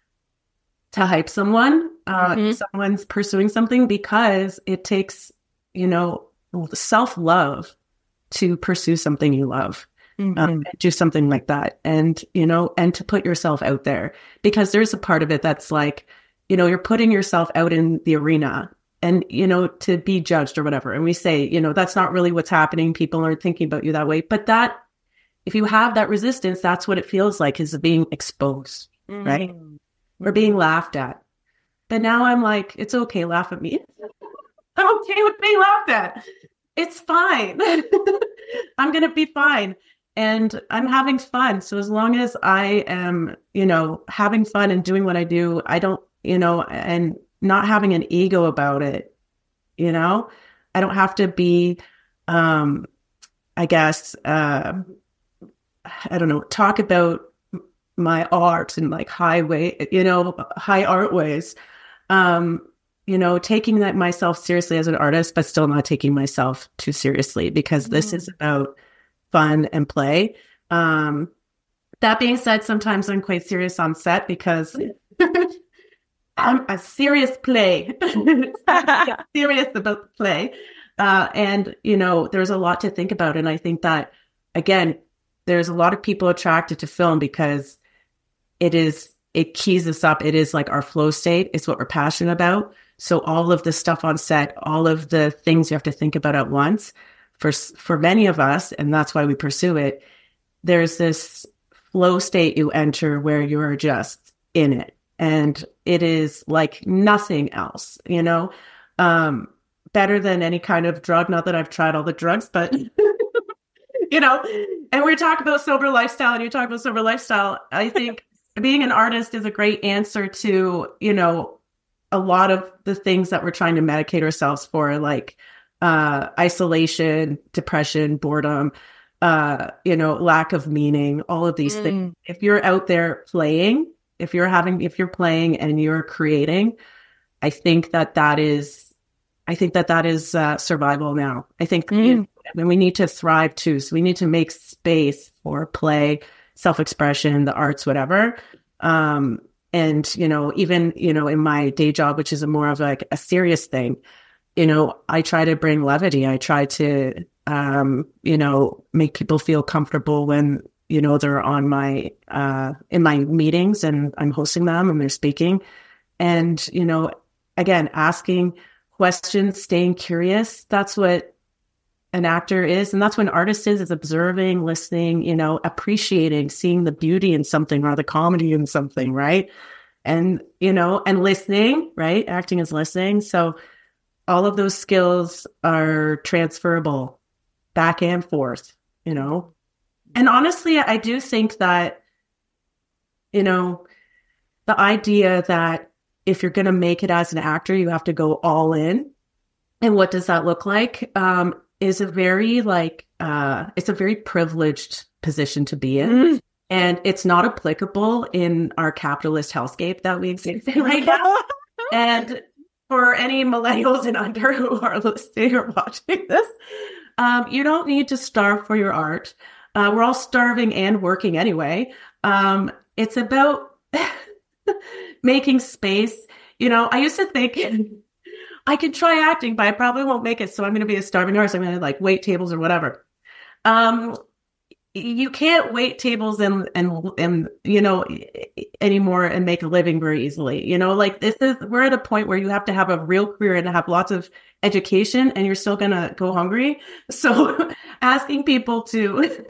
to hype someone, uh, mm-hmm. someone's pursuing something, because it takes, you know, self-love to pursue something you love, mm-hmm. um, do something like that. And, you know, and to put yourself out there, because there's a part of it that's like, you know, you're putting yourself out in the arena and, you know, to be judged or whatever. And we say, you know, that's not really what's happening. People aren't thinking about you that way. But that, if you have that resistance, that's what it feels like, is being exposed, mm-hmm. right? Or being laughed at. But now I'm like, it's okay, laugh at me. I'm okay with being laughed at. It's fine. I'm going to be fine. And I'm having fun. So as long as I am, you know, having fun and doing what I do, I don't, you know, and not having an ego about it, you know, I don't have to be, um, I guess, uh, I don't know, talk about my art in like high way, you know, high art ways. Um, you know, taking that myself seriously as an artist, but still not taking myself too seriously, because this mm. is about fun and play. Um, that being said, sometimes I'm quite serious on set because I'm a serious play. Serious about the play. Uh, and, you know, there's a lot to think about. And I think that, again, there's a lot of people attracted to film because it is, it keys us up. It is like our flow state. It's what we're passionate about. So all of the stuff on set, all of the things you have to think about at once, for, for many of us, and that's why we pursue it, there's this flow state you enter where you are just in it. And it is like nothing else, you know, um, better than any kind of drug. Not that I've tried all the drugs, but, you know, and we talk about sober lifestyle and you talk about sober lifestyle. I think being an artist is a great answer to, you know, a lot of the things that we're trying to medicate ourselves for, like uh, isolation, depression, boredom, uh, you know, lack of meaning, all of these mm. things. If you're out there playing, if you're having, if you're playing and you're creating, I think that that is, I think that that is uh, survival now. I think mm. you know, we need to thrive too. So we need to make space for play, self-expression, the arts, whatever. Um, and, you know, even, you know, in my day job, which is a more of like a serious thing, you know, I try to bring levity. I try to, um, you know, make people feel comfortable when, you know, they're on my, uh, in my meetings and I'm hosting them and they're speaking. And, you know, again, asking questions, staying curious. That's what an actor is. And that's what an artist is, is observing, listening, you know, appreciating, seeing the beauty in something or the comedy in something, right? And, you know, and listening, right? Acting is listening. So all of those skills are transferable back and forth, you know? And honestly, I do think that, you know, the idea that if you're going to make it as an actor, you have to go all in. And what does that look like? Um, is a very like, uh, it's a very privileged position to be in. Mm. And it's not applicable in our capitalist hellscape that we exist in right now. And for any millennials and under who are listening or watching this, um, you don't need to starve for your art. Uh, we're all starving and working anyway. Um, it's about making space. You know, I used to think I could try acting, but I probably won't make it. So I'm going to be a starving artist. I'm going to like wait tables or whatever. Um, you can't wait tables and, and, and, you know, anymore and make a living very easily. You know, like this is, we're at a point where you have to have a real career and have lots of education and you're still going to go hungry. So asking people to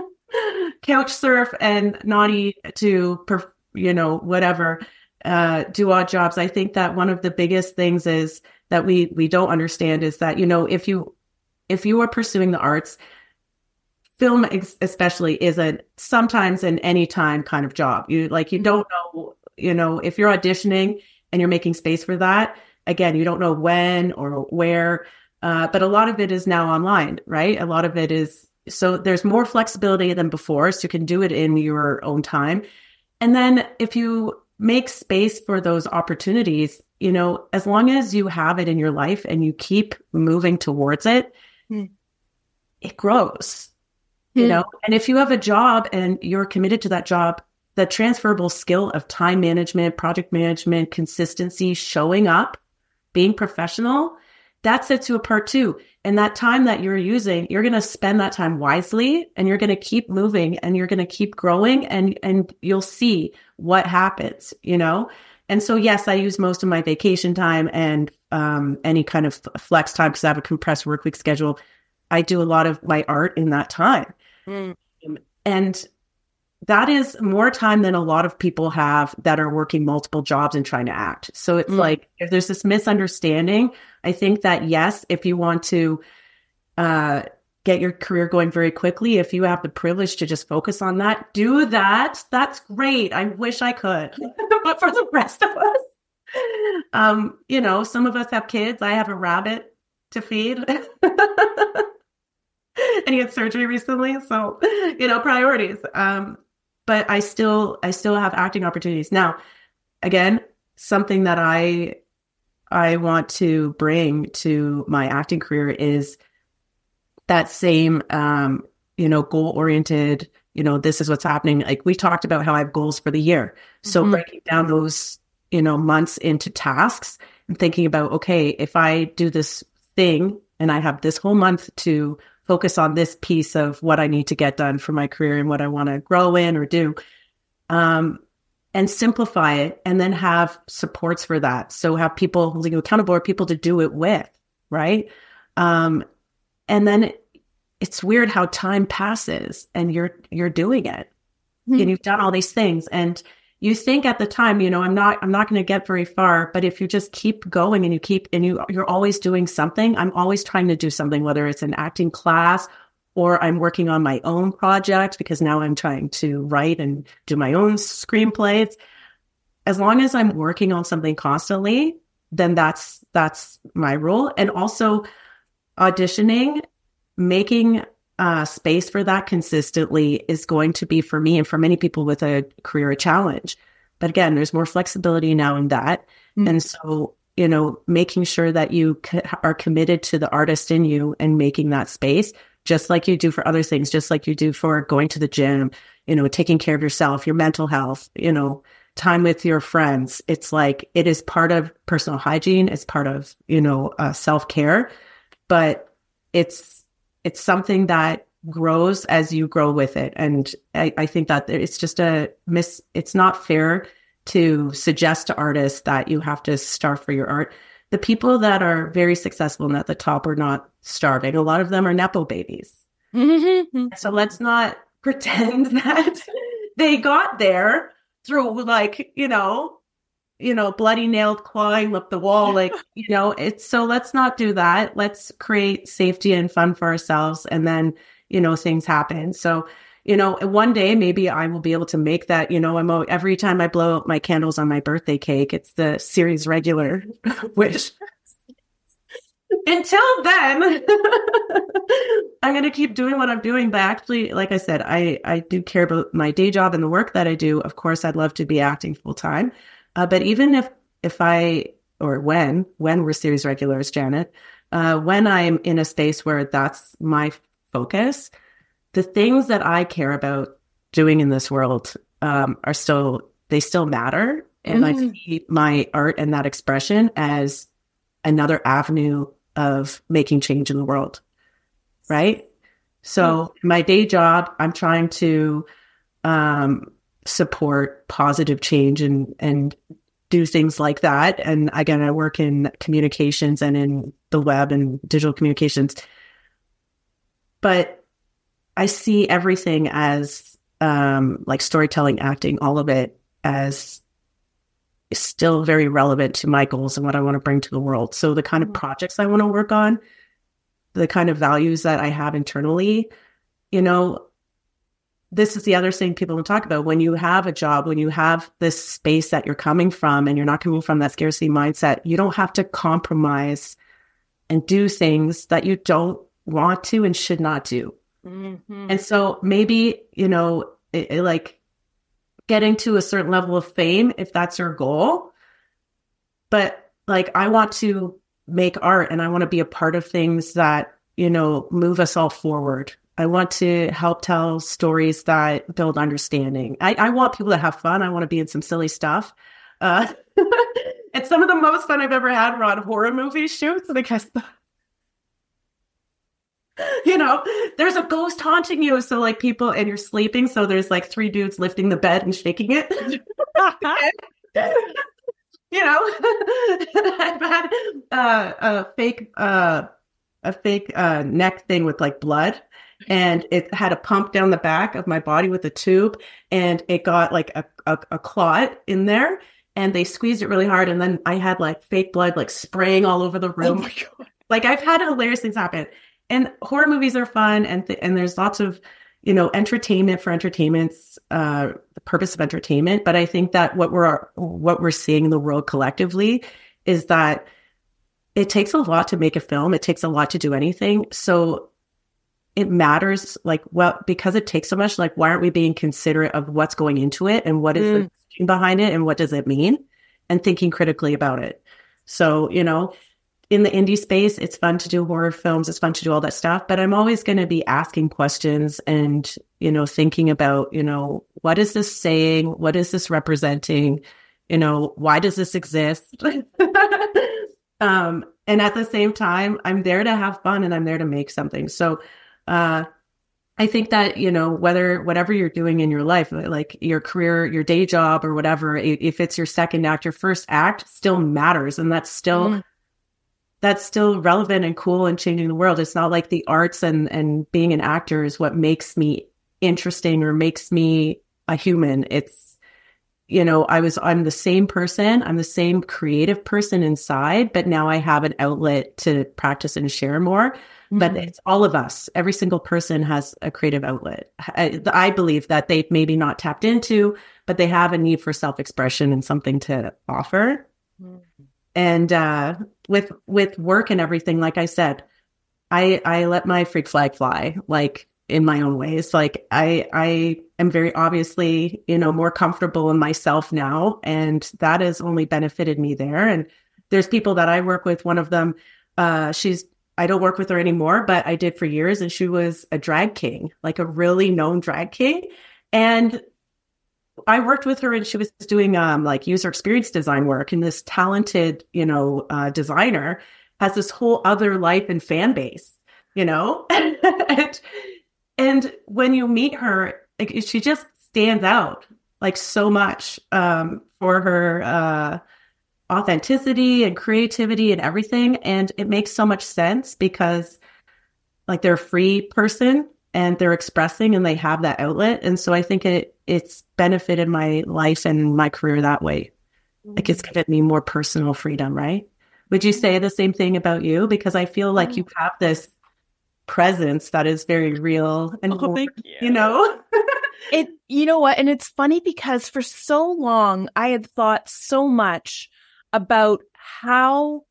couch surf and not eat to, you know, whatever, uh, do odd jobs. I think that one of the biggest things is that we, we don't understand is that, you know, if you, if you are pursuing the arts, film especially is a sometimes an anytime kind of job. You like, you don't know, you know, if you're auditioning and you're making space for that, again, you don't know when or where, uh, but a lot of it is now online, right? A lot of it is, so there's more flexibility than before. So you can do it in your own time. And then if you make space for those opportunities, you know, as long as you have it in your life and you keep moving towards it, mm. it grows. You know, and if you have a job and you're committed to that job, the transferable skill of time management, project management, consistency, showing up, being professional, that sets you apart too. And that time that you're using, you're going to spend that time wisely and you're going to keep moving and you're going to keep growing and, and you'll see what happens, you know? And so, yes, I use most of my vacation time and um, any kind of flex time because I have a compressed work week schedule. I do a lot of my art in that time. Mm. And that is more time than a lot of people have that are working multiple jobs and trying to act. So it's mm. like, if there's this misunderstanding, I think that yes, if you want to uh, get your career going very quickly, if you have the privilege to just focus on that, do that. That's great. I wish I could. But for the rest of us, um, you know, some of us have kids. I have a rabbit to feed. And he had surgery recently. So, you know, priorities. Um, but I still, I still have acting opportunities. Now, again, something that I, I want to bring to my acting career is that same, um, you know, goal oriented, you know, this is what's happening. Like we talked about how I have goals for the year. So mm-hmm. breaking down those, you know, months into tasks and thinking about, okay, if I do this thing and I have this whole month to focus on this piece of what I need to get done for my career and what I want to grow in or do, um, and simplify it and then have supports for that. So have people holding you accountable or people to do it with, right? Um, and then it, it's weird how time passes and you're, you're doing it mm-hmm. and you've done all these things. And you think at the time, you know, I'm not, I'm not going to get very far, but if you just keep going and you keep, and you, you're always doing something, I'm always trying to do something, whether it's an acting class or I'm working on my own project because now I'm trying to write and do my own screenplays. As long as I'm working on something constantly, then that's, that's my role. And also auditioning, making uh, space for that consistently is going to be, for me and for many people with a career, a challenge. But again, there's more flexibility now in that. Mm-hmm. And so, you know, making sure that you c- are committed to the artist in you and making that space, just like you do for other things, just like you do for going to the gym, you know, taking care of yourself, your mental health, you know, time with your friends. It's like, it is part of personal hygiene. It's part of, you know, uh, self-care, but it's, it's something that grows as you grow with it. And I, I think that it's just a miss. It's not fair to suggest to artists that you have to starve for your art. The people that are very successful and at the top are not starving. A lot of them are Nepo babies. Mm-hmm. So let's not pretend that they got there through like, you know, you know, bloody nailed clawing up the wall. Like, you know, it's, so let's not do that. Let's create safety and fun for ourselves. And then, you know, things happen. So, you know, one day maybe I will be able to make that, you know, I'm every time I blow out my candles on my birthday cake, it's the series regular wish. Until then, I'm going to keep doing what I'm doing. But actually, like I said, I, I do care about my day job and the work that I do. Of course, I'd love to be acting full time. Uh, but even if, if I, or when, when we're series regulars, Janet, uh, when I'm in a space where that's my focus, the things that I care about doing in this world, um, are still, they still matter. And mm-hmm. I see my art and that expression as another avenue of making change in the world. Right. So mm-hmm. my day job, I'm trying to, um, support positive change and, and do things like that. And again, I work in communications and in the web and digital communications, but I see everything as, um, like storytelling, acting, all of it as still very relevant to my goals and what I want to bring to the world. So the kind of projects I want to work on, the kind of values that I have internally, you know, this is the other thing people don't talk about. When you have a job, when you have this space that you're coming from and you're not coming from that scarcity mindset, you don't have to compromise and do things that you don't want to and should not do. Mm-hmm. And so maybe, you know, it, it, like getting to a certain level of fame, if that's your goal, but like, I want to make art and I want to be a part of things that, you know, move us all forward. I want to help tell stories that build understanding. I, I want people to have fun. I want to be in some silly stuff. Uh, it's some of the most fun I've ever had were on horror movie shoots because, the, you know, there's a ghost haunting you. So like people, and you're sleeping. So there's like three dudes lifting the bed and shaking it. You know, I've had uh, a fake, uh, a fake uh, neck thing with like blood. And it had a pump down the back of my body with a tube, and it got like a, a, a clot in there, and they squeezed it really hard. And then I had like fake blood, like spraying all over the room. Oh my God. Like I've had hilarious things happen, and horror movies are fun. And, th- and there's lots of, you know, entertainment for entertainment's, uh, the purpose of entertainment. But I think that what we're, what we're seeing in the world collectively is that it takes a lot to make a film. It takes a lot to do anything. So it matters, like, well, because it takes so much, like, why aren't we being considerate of what's going into it and what is mm. the thinking behind it and what does it mean, and thinking critically about it. So, you know, in the indie space, it's fun to do horror films. It's fun to do all that stuff, but I'm always going to be asking questions and, you know, thinking about, you know, what is this saying? What is this representing? You know, why does this exist? um, and at the same time, I'm there to have fun and I'm there to make something. So, uh, I think that, you know, whether, whatever you're doing in your life, like your career, your day job or whatever, if it's your second act, your first act still matters. And that's still, mm. that's still relevant and cool and changing the world. It's not like the arts and, and being an actor is what makes me interesting or makes me a human. It's, you know, I was, I'm the same person. I'm the same creative person inside, but now I have an outlet to practice and share more. Mm-hmm. But it's all of us. Every single person has a creative outlet. I, I believe that they've maybe not tapped into, but they have a need for self-expression and something to offer. Mm-hmm. And uh, with with work and everything, like I said, I I let my freak flag fly, like in my own ways. Like I I am very obviously, you know, more comfortable in myself now, and that has only benefited me there. And there's people that I work with. One of them, uh, she's I don't work with her anymore, but I did for years, and she was a drag king, like a really known drag king, and I worked with her and she was doing um, like user experience design work, and this talented, you know, uh, designer has this whole other life and fan base, you know, and, and when you meet her, like, she just stands out like so much um, for her uh, authenticity and creativity and everything. And it makes so much sense because like they're a free person and they're expressing and they have that outlet. And so I think it, it's benefited my life and my career that way. Mm-hmm. Like it's given me more personal freedom, right? Would you say the same thing about you? Because I feel like you have this presence that is very real and, oh, thank you. you know, it, you know what? And it's funny because for so long I had thought so much about how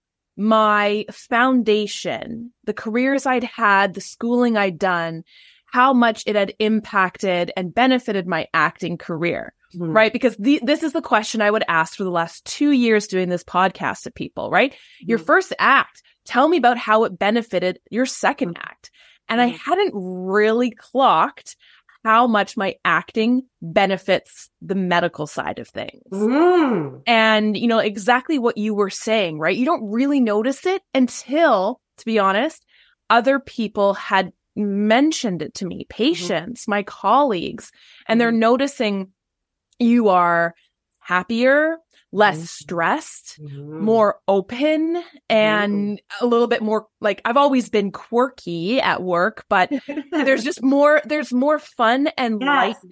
my foundation, the careers I'd had, the schooling I'd done, how much it had impacted and benefited my acting career, mm-hmm. right? Because the, this is the question I would ask for the last two years doing this podcast to people, right? Mm-hmm. Your first act, tell me about how it benefited your second act. And mm-hmm. I hadn't really clocked how much my acting benefits the medical side of things. Mm. And, you know, exactly what you were saying, right? You don't really notice it until, to be honest, other people had mentioned it to me, patients, mm-hmm. my colleagues, and mm-hmm. they're noticing you are happier, less mm-hmm. stressed, mm-hmm. more open, and mm-hmm. a little bit more like I've always been quirky at work, but there's just more, there's more fun and yes. lightness.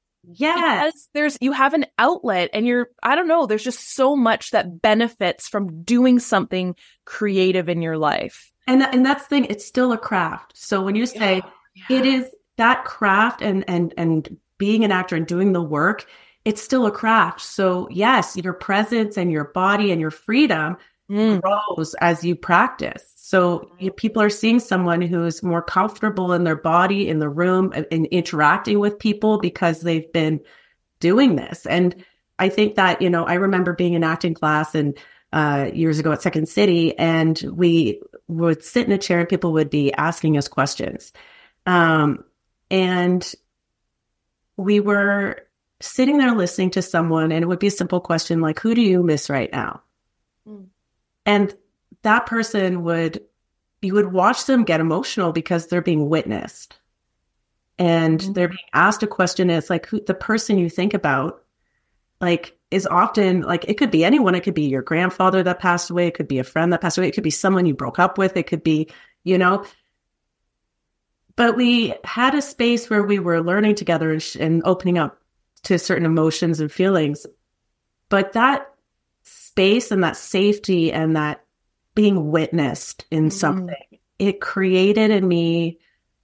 Yes. Because there's, you have an outlet and you're, I don't know, there's just so much that benefits from doing something creative in your life. And and that's the thing, it's still a craft. So when you say yeah, yeah. it is that craft and and and being an actor and doing the work, it's still a craft. So yes, your presence and your body and your freedom mm. grows as you practice. So you, people are seeing someone who's more comfortable in their body, in the room, and, and interacting with people because they've been doing this. And I think that, you know, I remember being in acting class and uh, years ago at Second City, and we would sit in a chair and people would be asking us questions. Um, and we were sitting there listening to someone, and it would be a simple question like, who do you miss right now? Mm. And that person would, you would watch them get emotional because they're being witnessed. And mm-hmm. they're being asked a question. And it's like, who, the person you think about, like, is often like, it could be anyone. It could be your grandfather that passed away. It could be a friend that passed away. It could be someone you broke up with. It could be, you know, but we had a space where we were learning together and, sh- and opening up to certain emotions and feelings. But that space and that safety and that being witnessed in mm-hmm. something, it created in me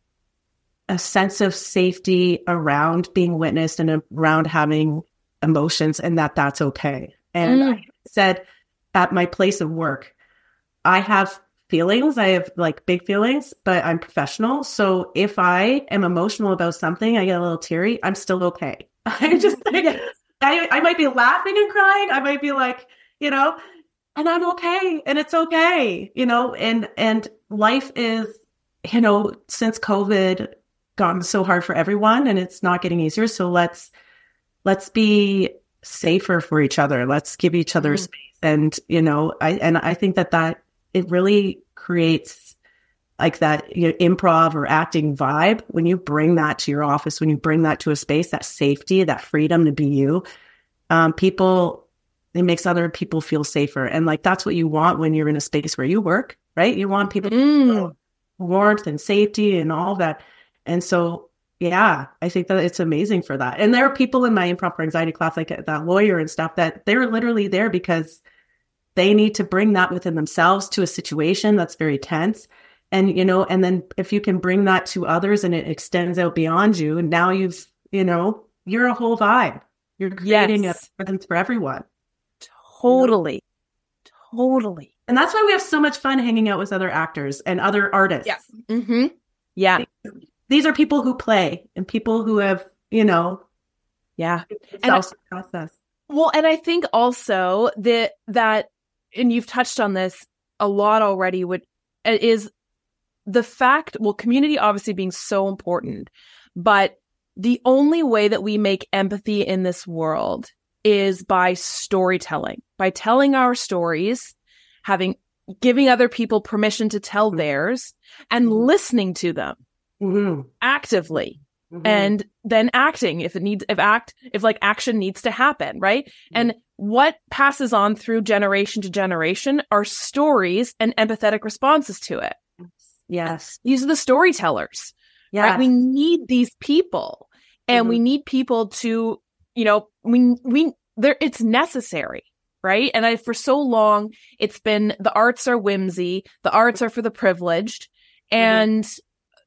a sense of safety around being witnessed and around having emotions, and that that's okay. And mm. I said at my place of work, I have feelings. I have like big feelings, but I'm professional. So if I am emotional about something, I get a little teary, I'm still okay. I just, like, I, I might be laughing and crying. I might be like, you know, and I'm okay. And it's okay, you know, and, and life is, you know, since COVID gotten so hard for everyone and it's not getting easier. So let's, let's be safer for each other. Let's give each other mm-hmm. space. And, you know, I, and I think that that it really creates like that, you know, improv or acting vibe. When you bring that to your office, when you bring that to a space, that safety, that freedom to be you, um, people, it makes other people feel safer. And like, that's what you want when you're in a space where you work, right? You want people mm. to feel warmth and safety and all that. And so, yeah, I think that it's amazing for that. And there are people in my improper anxiety class, like that lawyer and stuff, that they're literally there because they need to bring that within themselves to a situation that's very tense. And, you know, and then if you can bring that to others and it extends out beyond you, and now you've, you know, you're a whole vibe. You're creating yes. a presence for everyone. Totally. You know? Totally. And that's why we have so much fun hanging out with other actors and other artists. Yeah. Mm-hmm. Yeah. These are people who play and people who have, you know, yeah. And I, process. Well, and I think also that, that, and you've touched on this a lot already, would is the fact, well, community obviously being so important, but the only way that we make empathy in this world is by storytelling, by telling our stories, having, giving other people permission to tell theirs and mm-hmm. listening to them mm-hmm. actively. Mm-hmm. And then acting if it needs, if act, if like action needs to happen, right? Mm-hmm. And what passes on through generation to generation are stories and empathetic responses to it. Yes. These are the storytellers. Yeah. Right? We need these people and mm-hmm. we need people to, you know, we, we, there, it's necessary. Right. And I, for so long, it's been the arts are whimsy. The arts are for the privileged. And mm-hmm.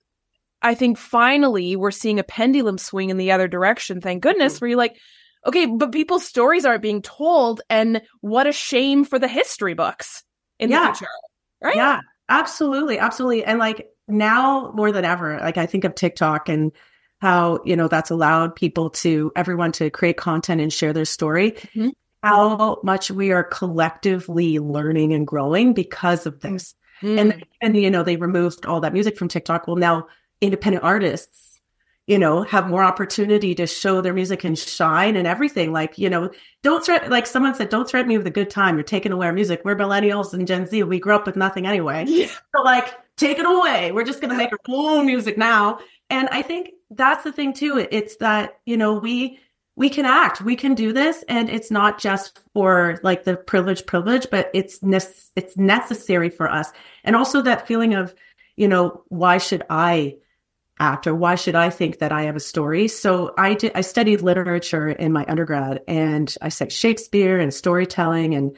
I think finally we're seeing a pendulum swing in the other direction. Thank goodness. Where you're like, okay, but people's stories aren't being told. And what a shame for the history books in yeah. the future. Right? Yeah, absolutely. Absolutely. And like now more than ever, like I think of TikTok and how, you know, that's allowed people to, everyone to create content and share their story. Mm-hmm. How much we are collectively learning and growing because of this. Mm-hmm. And, and, you know, they removed all that music from TikTok. Well, now independent artists, you know, have more opportunity to show their music and shine and everything. Like, you know, don't threaten, like someone said, don't threaten me with a good time. You're taking away our music. We're millennials and Gen Z. We grew up with nothing anyway. Yeah. So like, take it away. We're just going to make our own music now. And I think that's the thing too. It's that, you know, we, we can act, we can do this. And it's not just for like the privilege, privilege, but it's, ne- it's necessary for us. And also that feeling of, you know, why should I act or why should I think that I have a story? So I did, I studied literature in my undergrad and I studied Shakespeare and storytelling. And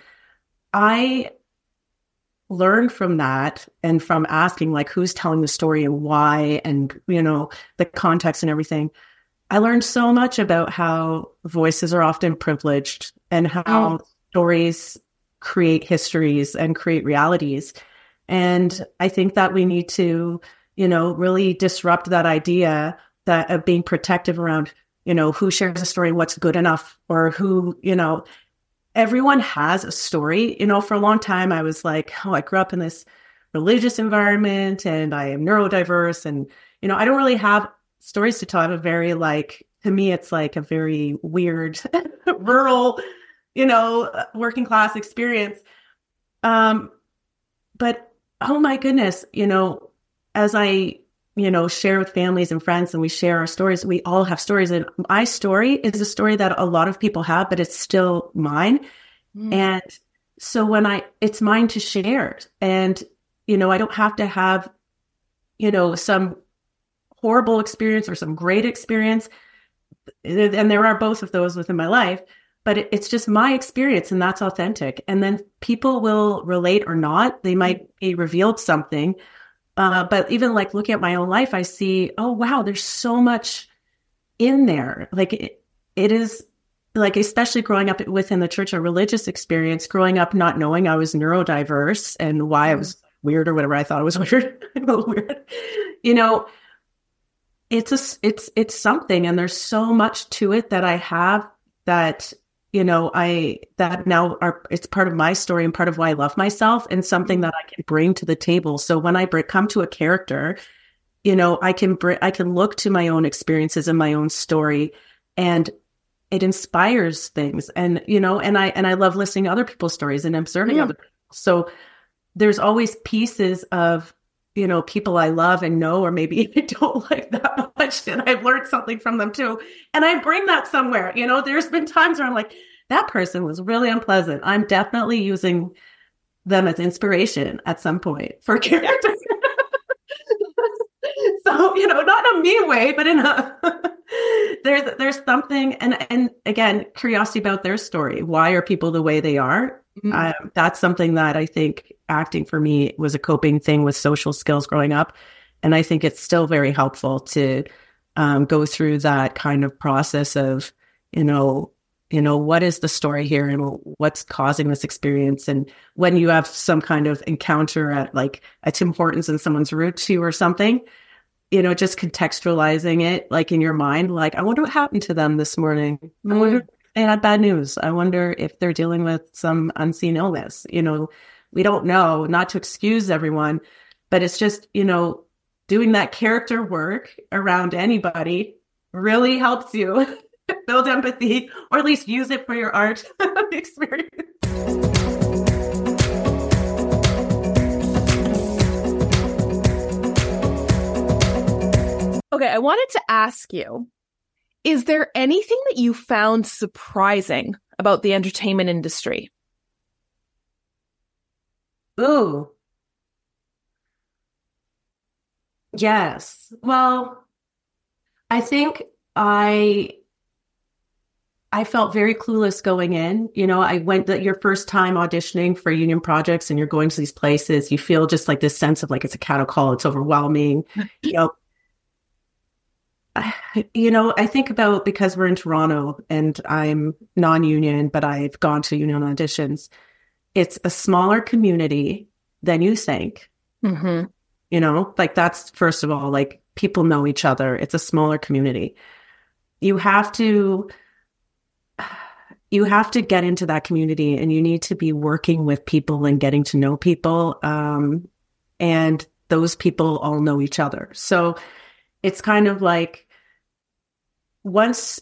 I learned from that and from asking like, who's telling the story and why, and, you know, the context and everything. I learned so much about how voices are often privileged and how oh. stories create histories and create realities. And I think that we need to, you know, really disrupt that idea that of being protective around, you know, who shares a story, what's good enough, or who, you know, everyone has a story. You know, for a long time, I was like, oh, I grew up in this religious environment and I am neurodiverse. And, you know, I don't really have stories to tell. I have a very like, to me, it's like a very weird, rural, you know, working class experience. Um, but oh my goodness, you know, as I, you know, share with families and friends and we share our stories, we all have stories. And my story is a story that a lot of people have, but it's still mine. Mm. And so when I, it's mine to share. And, you know, I don't have to have, you know, some horrible experience or some great experience. And there are both of those within my life, but it, it's just my experience and that's authentic. And then people will relate or not. They might be revealed something. Uh, but even like looking at my own life, I see, oh, wow, there's so much in there. Like it, it is like, especially growing up within the church, a religious experience, growing up not knowing I was neurodiverse and why I was weird or whatever. I thought it was weird, a little weird. You know, it's a, it's, it's something, and there's so much to it that I have that, you know, I, that now are, it's part of my story and part of why I love myself, and something that I can bring to the table. So when I br- come to a character, you know, I can br- I can look to my own experiences and my own story, and it inspires things. And, you know, and I, and I love listening to other people's stories and observing Yeah. other people. So there's always pieces of, you know, people I love and know, or maybe I don't like that much, and I've learned something from them too. And I bring that somewhere. You know, there's been times where I'm like, that person was really unpleasant. I'm definitely using them as inspiration at some point for character. So, you know, not in a mean way, but in a, there's, there's something. And, and again, curiosity about their story. Why are people the way they are? Mm-hmm. Um, that's something that I think acting for me was a coping thing with social skills growing up. And I think it's still very helpful to um, go through that kind of process of, you know, you know, what is the story here and what's causing this experience? And when you have some kind of encounter at like a Tim Hortons and someone's rude to you or something, you know, just contextualizing it like in your mind, like, I wonder what happened to them this morning. Mm. I wonder if they had bad news. I wonder if they're dealing with some unseen illness. You know, we don't know, not to excuse everyone, but it's just, you know, doing that character work around anybody really helps you build empathy, or at least use it for your art experience. Okay, I wanted to ask you, is there anything that you found surprising about the entertainment industry? Ooh. Yes. Well, I think I I felt very clueless going in. You know, I went that your first time auditioning for union projects, and you're going to these places, you feel just like this sense of like, it's a cattle call. It's overwhelming. You know, I, you know, I think about, because we're in Toronto and I'm non-union, but I've gone to union auditions. It's a smaller community than you think. Mm-hmm. You know, like that's, first of all, like people know each other. It's a smaller community. You have to, you have to get into that community, and you need to be working with people and getting to know people. Um, and those people all know each other. So it's kind of like, once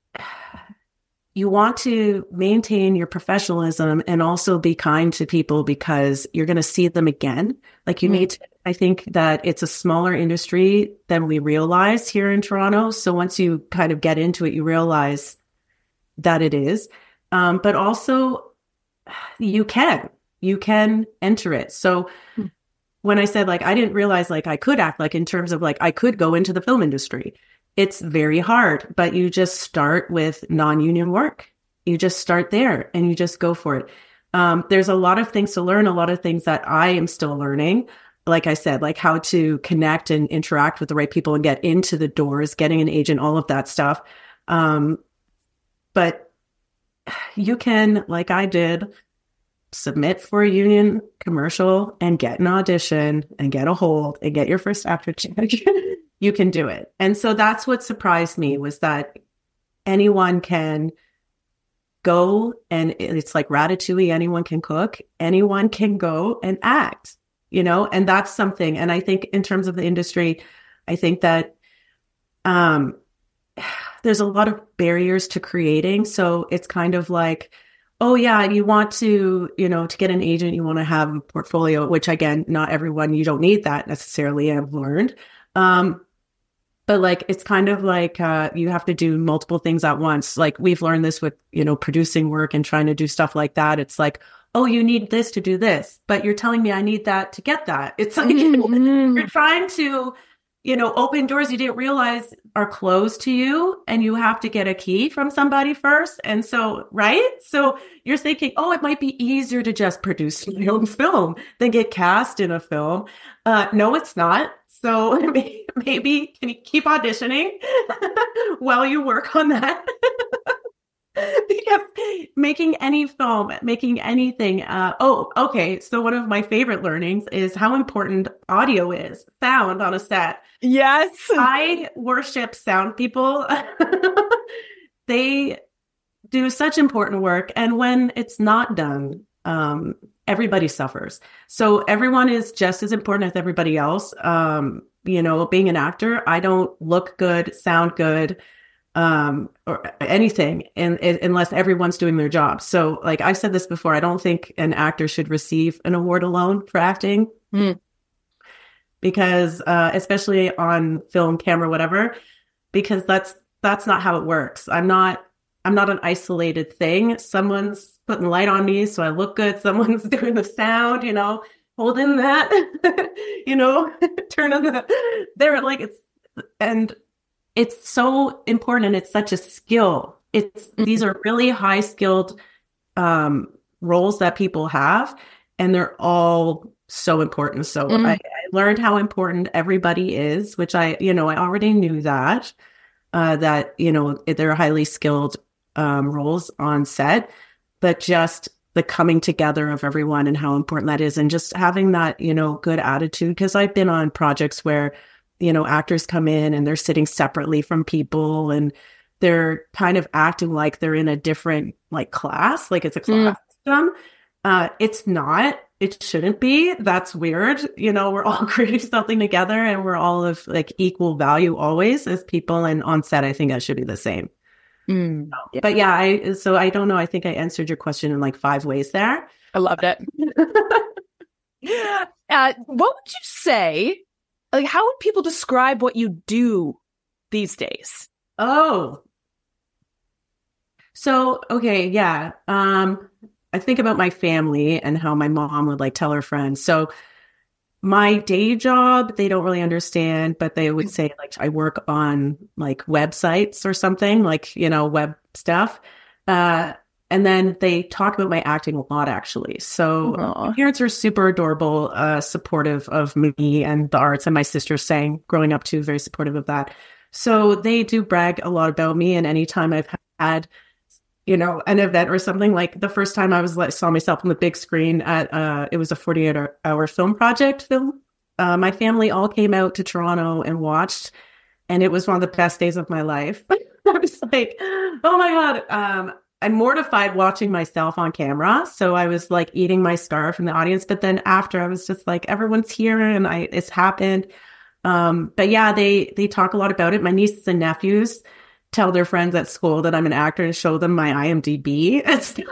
you want to maintain your professionalism and also be kind to people, because you're going to see them again. Like you mm-hmm. need to, I think that it's a smaller industry than we realize here in Toronto. So once you kind of get into it, you realize that it is. Um, but also you can, you can enter it. So mm-hmm. when I said, like, I didn't realize like I could act, like in terms of like, I could go into the film industry. It's very hard, but you just start with non-union work. You just start there and you just go for it. Um, there's a lot of things to learn, a lot of things that I am still learning. Like I said, like how to connect and interact with the right people and get into the doors, getting an agent, all of that stuff. Um, but you can, like I did, submit for a union commercial and get an audition and get a hold and get your first actor check. You can do it. And so that's what surprised me, was that anyone can go, and it's like Ratatouille, anyone can cook, anyone can go and act, you know, and that's something. And I think in terms of the industry, I think that um, there's a lot of barriers to creating. So it's kind of like, oh yeah, you want to, you know, to get an agent, you want to have a portfolio, which again, not everyone, you don't need that necessarily, I've learned. Um, But like, it's kind of like, uh, you have to do multiple things at once. Like we've learned this with, you know, producing work and trying to do stuff like that. It's like, oh, you need this to do this, but you're telling me I need that to get that. It's like, mm-hmm. you're trying to, you know, open doors you didn't realize are closed to you, and you have to get a key from somebody first. And so, right? So you're thinking, oh, it might be easier to just produce my own film than get cast in a film. Uh, no, it's not. So maybe can you keep auditioning while you work on that? making any film, making anything. Uh, oh, okay. So one of my favorite learnings is how important audio is, sound on a set. Yes. I worship sound people. They do such important work. And when it's not done, um, everybody suffers. So everyone is just as important as everybody else. Um, you know, being an actor, I don't look good, sound good, um, or anything in, in, unless everyone's doing their job. So like I said this before, I don't think an actor should receive an award alone for acting. Mm. Because, uh, especially on film, camera, whatever, because that's, that's not how it works. I'm not, I'm not an isolated thing. Someone's putting light on me, so I look good. Someone's doing the sound, you know, holding that, you know, turning the, they're like, it's, and it's so important. And it's such a skill. It's, these are really high skilled, um, roles that people have, and they're all so important. So mm. I, I learned how important everybody is, which I, you know, I already knew that, uh, that, you know, they're highly skilled, um, roles on set, but just the coming together of everyone and how important that is. And just having that, you know, good attitude. Cause I've been on projects where, you know, actors come in and they're sitting separately from people and they're kind of acting like they're in a different like class, like it's a class mm. system. Uh, it's not. It shouldn't be. That's weird. You know, we're all creating something together and we're all of like equal value always as people. And on set, I think that should be the same. Mm, yeah. But yeah, I, so I don't know. I think I answered your question in like five ways there. I loved it. uh, what would you say? Like, how would people describe what you do these days? Oh, so, okay. Yeah. Um, I think about my family and how my mom would like tell her friends. So my day job, they don't really understand, but they would say like, I work on like websites or something like, you know, web stuff. Uh, and then they talk about my acting a lot, actually. So Aww. My parents are super adorable, uh, supportive of me and the arts, and my sister sang growing up too, very supportive of that. So they do brag a lot about me. And anytime I've had, you know, an event or something, like the first time I was like, saw myself on the big screen at, uh, it was a forty-eight hour film project film. Uh, my family all came out to Toronto and watched, and it was one of the best days of my life. I was like, oh my God. Um, I'm mortified watching myself on camera. So I was like eating my scarf in the audience, but then after I was just like, everyone's here and I, it's happened. Um, but yeah, they, they talk a lot about it. My nieces and nephews tell their friends at school that I'm an actor and show them my I M D B and stuff.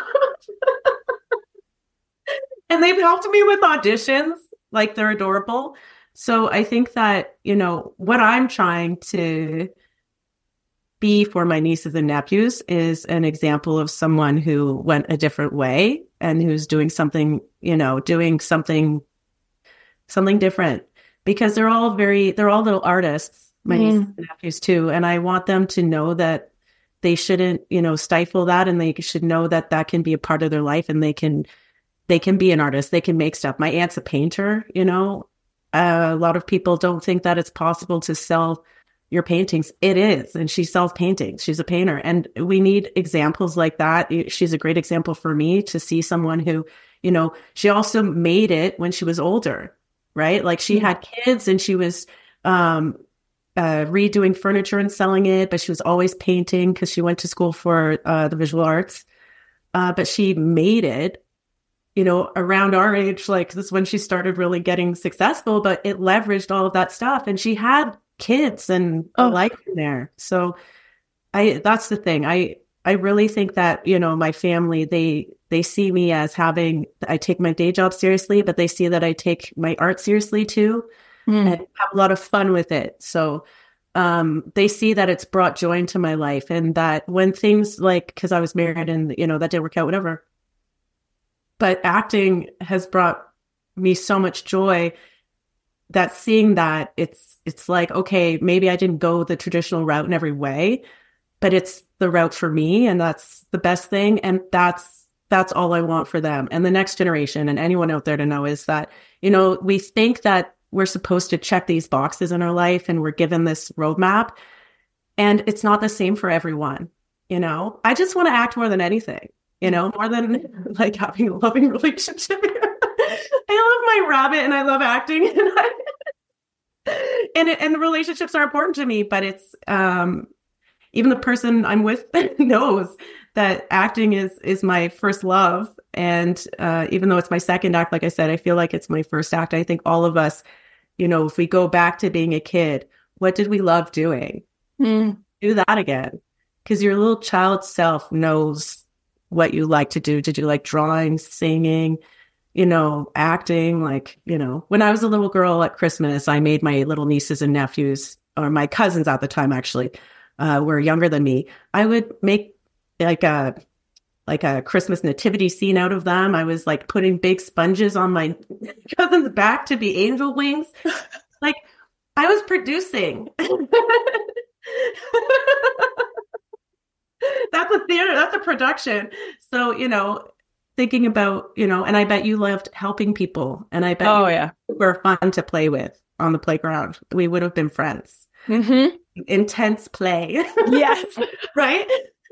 And they've helped me with auditions. Like, they're adorable. So I think that, you know, what I'm trying to be for my nieces and nephews is an example of someone who went a different way and who's doing something, you know, doing something, something different, because they're all very, they're all little artists. My mm. nieces and nephews too. And I want them to know that they shouldn't, you know, stifle that, and they should know that that can be a part of their life, and they can, they can be an artist. They can make stuff. My aunt's a painter, you know, uh, a lot of people don't think that it's possible to sell your paintings. It is. And she sells paintings. She's a painter. And we need examples like that. She's a great example for me to see someone who, you know, she also made it when she was older, right? Like she mm. had kids and she was, um, Uh, redoing furniture and selling it, but she was always painting because she went to school for uh, the visual arts. Uh, but she made it, you know, around our age, like this is when she started really getting successful, but it leveraged all of that stuff. And she had kids and oh. a life in there. So I, that's the thing. I, I really think that, you know, my family, they, they see me as having, I take my day job seriously, but they see that I take my art seriously too. Mm. And have a lot of fun with it. So um, they see that it's brought joy into my life, and that when things like, because I was married and, you know, that didn't work out, whatever. But acting has brought me so much joy that seeing that it's, it's like, okay, maybe I didn't go the traditional route in every way, but it's the route for me, and that's the best thing. And that's, that's all I want for them and the next generation and anyone out there to know is that, you know, we think that we're supposed to check these boxes in our life and we're given this roadmap, and it's not the same for everyone. You know, I just want to act more than anything, you know, more than like having a loving relationship. I love my rabbit and I love acting. And I, and, it, and the relationships are important to me, but it's, um, even the person I'm with knows that acting is, is my first love. And, uh, even though it's my second act, like I said, I feel like it's my first act. I think all of us, you know, if we go back to being a kid, what did we love doing? Mm. Do that again. Because your little child self knows what you like to do. Did you like drawing, singing, you know, acting? Like, you know, when I was a little girl at Christmas, I made my little nieces and nephews, or my cousins at the time, actually, uh, were younger than me. I would make like a, like a Christmas nativity scene out of them. I was like putting big sponges on my cousin's back to be angel wings. Like I was producing. That's a theater. That's a production. So, you know, thinking about, you know, and I bet you loved helping people. And I bet oh, you yeah. were fun to play with on the playground. We would have been friends. Mm-hmm. Intense play. Yes. Right?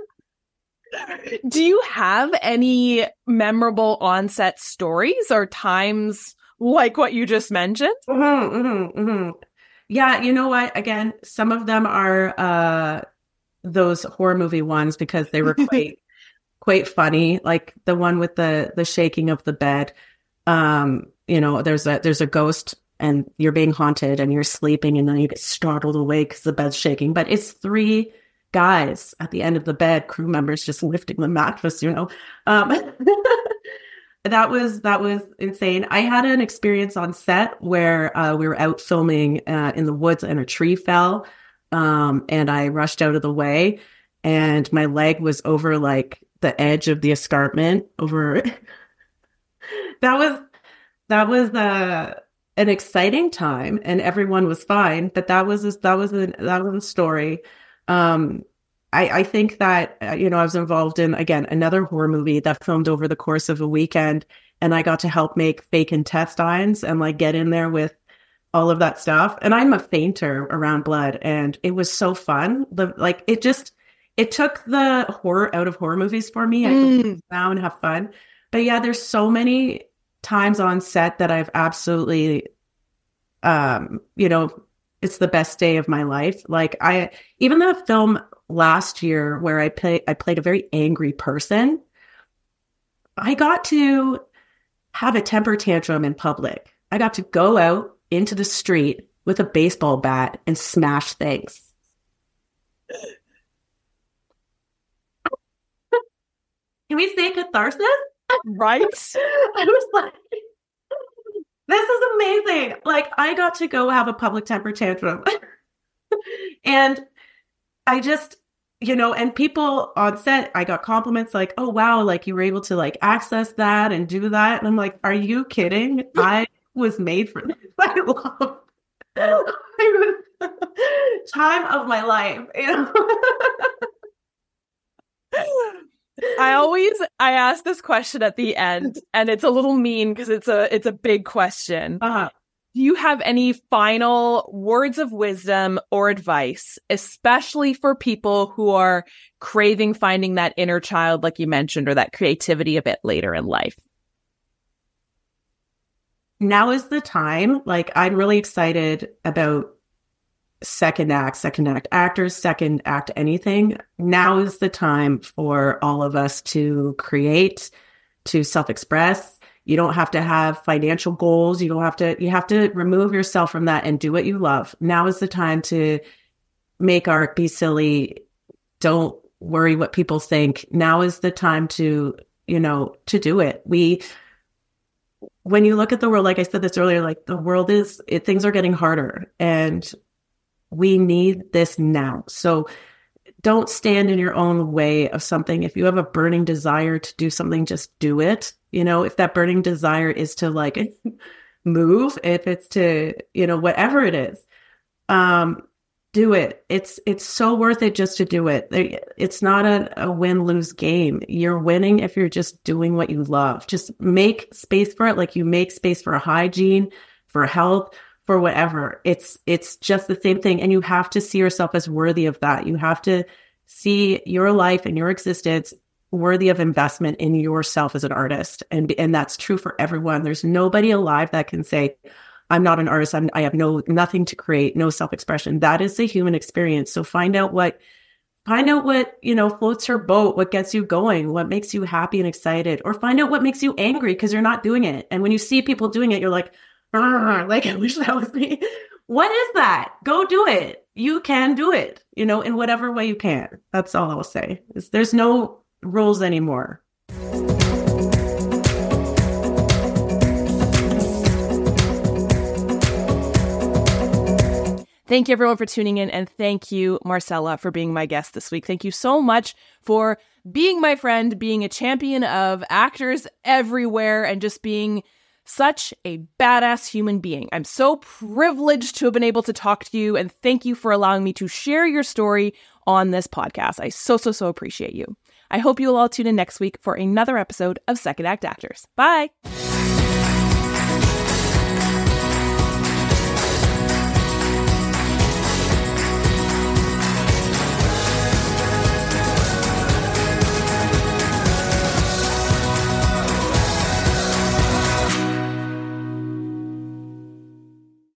Do you have any memorable on-set stories or times like what you just mentioned? Mm-hmm, mm-hmm, mm-hmm. Yeah, you know what? Again, some of them are uh, those horror movie ones because they were quite quite funny. Like the one with the the shaking of the bed. Um, you know, there's a there's a ghost and you're being haunted and you're sleeping and then you get startled awake because the bed's shaking. But it's three guys at the end of the bed, crew members just lifting the mattress, you know. Um, that was that was insane. I had an experience on set where uh, we were out filming uh, in the woods and a tree fell, um, and I rushed out of the way, and my leg was over like the edge of the escarpment. Over that was that was uh, an exciting time, and everyone was fine. But that was that was a, that was a story. Um, I, I think that, uh, you know, I was involved in, again, another horror movie that filmed over the course of a weekend, and I got to help make fake intestines and like get in there with all of that stuff. And I'm a fainter around blood, and it was so fun. The, like, it just, it took the horror out of horror movies for me. I Mm. could sit down and have fun. But yeah, there's so many times on set that I've absolutely, um, you know, it's the best day of my life. Like I, even the film last year where I play, I played a very angry person. I got to have a temper tantrum in public. I got to go out into the street with a baseball bat and smash things. Can we say catharsis? Right? I was like, this is amazing. Like, I got to go have a public temper tantrum. And I just, you know, and people on set, I got compliments like, oh, wow, like you were able to like access that and do that. And I'm like, are you kidding? I was made for this. I love it was time of my life, you know? I always I ask this question at the end, and it's a little mean because it's a it's a big question. Uh-huh. Do you have any final words of wisdom or advice, especially for people who are craving finding that inner child, like you mentioned, or that creativity a bit later in life? Now is the time. Like, I'm really excited about second act, second act actors, second act anything. Now is the time for all of us to create, to self-express. You don't have to have financial goals. You don't have to, you have to remove yourself from that and do what you love. Now is the time to make art, be silly. Don't worry what people think. Now is the time to, you know, to do it. We, when you look at the world, like I said this earlier, like the world is, it, things are getting harder, and we need this now. So don't stand in your own way of something. If you have a burning desire to do something, just do it. You know, if that burning desire is to like move, if it's to, you know, whatever it is, um, do it. It's, it's so worth it just to do it. It's not a, a win-lose game. You're winning if you're just doing what you love. Just make space for it. Like you make space for hygiene, for health, for whatever. It's, it's just the same thing. And you have to see yourself as worthy of that. You have to see your life and your existence worthy of investment in yourself as an artist. And, and that's true for everyone. There's nobody alive that can say, I'm not an artist. I'm, I have no, nothing to create, no self-expression. That is the human experience. So find out what, find out what, you know, floats your boat, what gets you going, what makes you happy and excited, or find out what makes you angry because you're not doing it. And when you see people doing it, you're like, like, I wish that was me. What is that? Go do it. You can do it, you know, in whatever way you can. That's all I'll say. Is there's no rules anymore. Thank you, everyone, for tuning in. And thank you, Marcella, for being my guest this week. Thank you so much for being my friend, being a champion of actors everywhere, and just being such a badass human being. I'm so privileged to have been able to talk to you. And thank you for allowing me to share your story on this podcast. I so, so, so appreciate you. I hope you will all tune in next week for another episode of Second Act Actors. Bye.